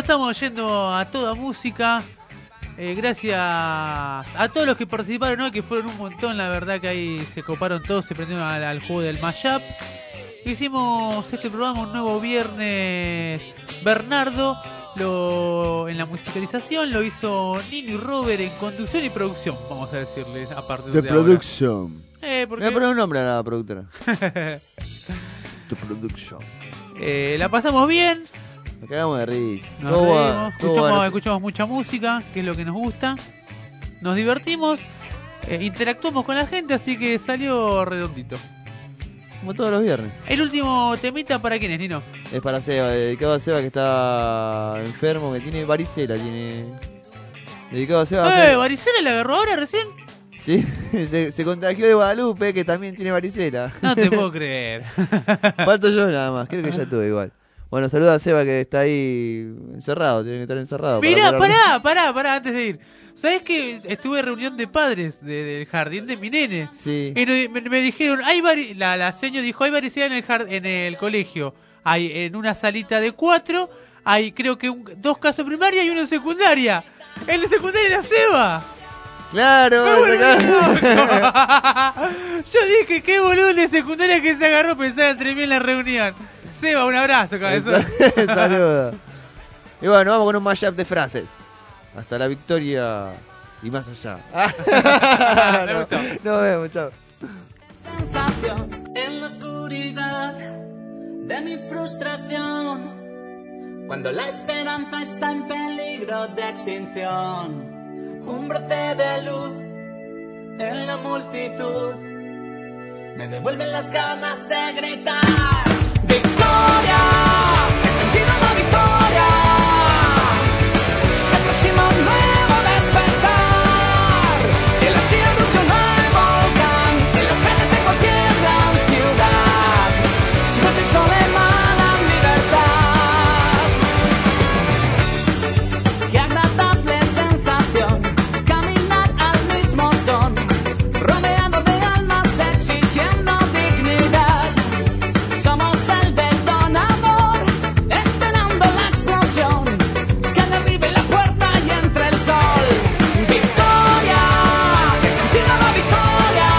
estamos yendo a toda música. Gracias a todos los que participaron hoy, que fueron un montón, la verdad que ahí se coparon todos, se prendieron al juego del mashup. Hicimos este programa un nuevo viernes. Bernardo en la musicalización lo hizo Nino y Robert en conducción y producción, vamos a decirles, aparte de producción. Porque... Me pone un nombre a la productora. The Production. La pasamos bien. Nos quedamos de risa. Nos reímos, escuchamos mucha música, que es lo que nos gusta. Nos divertimos, interactuamos con la gente, así que salió redondito. Como todos los viernes. El último temita, ¿para quién es, Nino? Es para Seba, dedicado a Seba que está enfermo, que tiene varicela. Dedicado a Seba. ¿Varicela le agarró ahora recién? Sí, se contagió de Guadalupe, que también tiene varicela. No te puedo creer. Falto yo nada más, creo que ya tuve igual. Bueno, saluda a Seba que está ahí encerrado, tiene que estar encerrado. Mirá, pará, antes de ir. ¿Sabés que estuve en reunión de padres del jardín de mi nene? Sí. Y me dijeron, la señora dijo, hay varicela en el colegio. Hay en una salita de 4, hay creo que 2 casos primaria y uno en secundaria. El de secundaria era Seba. Claro, yo dije, qué boludo el de secundaria que se agarró, pensaba entre mí en la reunión. Seba, un abrazo, cabezón. Saludos. Y bueno, vamos con un mashup de frases. Hasta la victoria y más allá. Nos vemos, chao. Sensación en la oscuridad de mi frustración, cuando la esperanza está en peligro de extinción. Un brote de luz en la multitud me devuelven las ganas de gritar. ¡Victoria! He sentido la victoria. Se aproxima un nuevo despertar. El hastío erupciona el volcán en las calles de cualquier gran ciudad, donde el sol emana libertad. Qué agradable sensación caminar al mismo son, rodeado de almas exigiendo dignidad. Somos el detonador, esperando la explosión que derribe la puerta y entre el sol. Victoria, he sentido la victoria.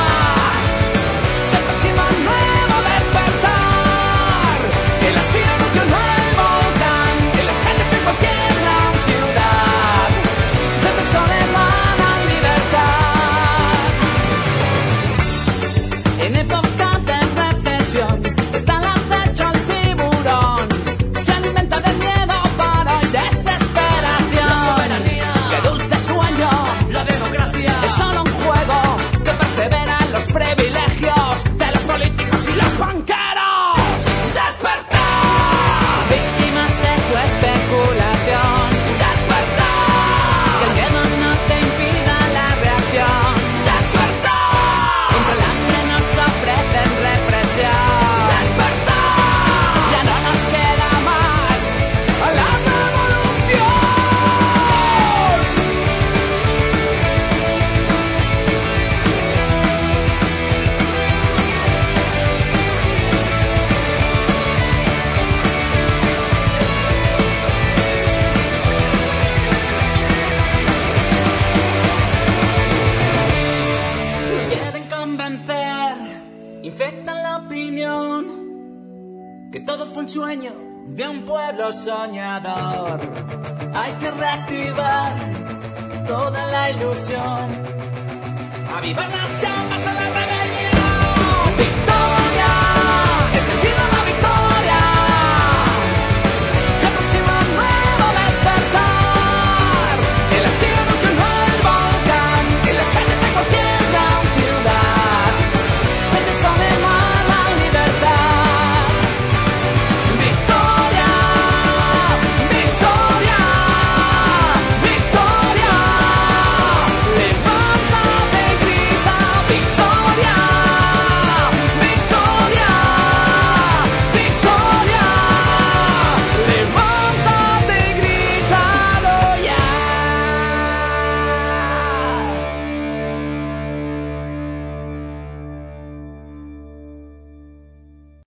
Se aproxima un nuevo despertar. El hastío erupciona el volcán en las calles de cualquier gran ciudad, donde el sol emana libertad. En época de recesión está al acecho el tiburón. Se alimenta de miedo, paro y desesperación. La soberanía, qué dulce sueño. La democracia es solo un juego que persevera en los privilegios de los políticos y los banqueros. ¡Despertar! Víctimas de tu especulación. ¡Despertar! Que el miedo no te impida la reacción. ¡Despertar! Contra el hambre nos ofrecen represión. ¡Despertar! Ya no nos queda más a la revolución. Nos quieren convencer, infectan la opinión, que todo fue un sueño de un pueblo soñador. Hay que reactivar toda la ilusión, avivar las llamas.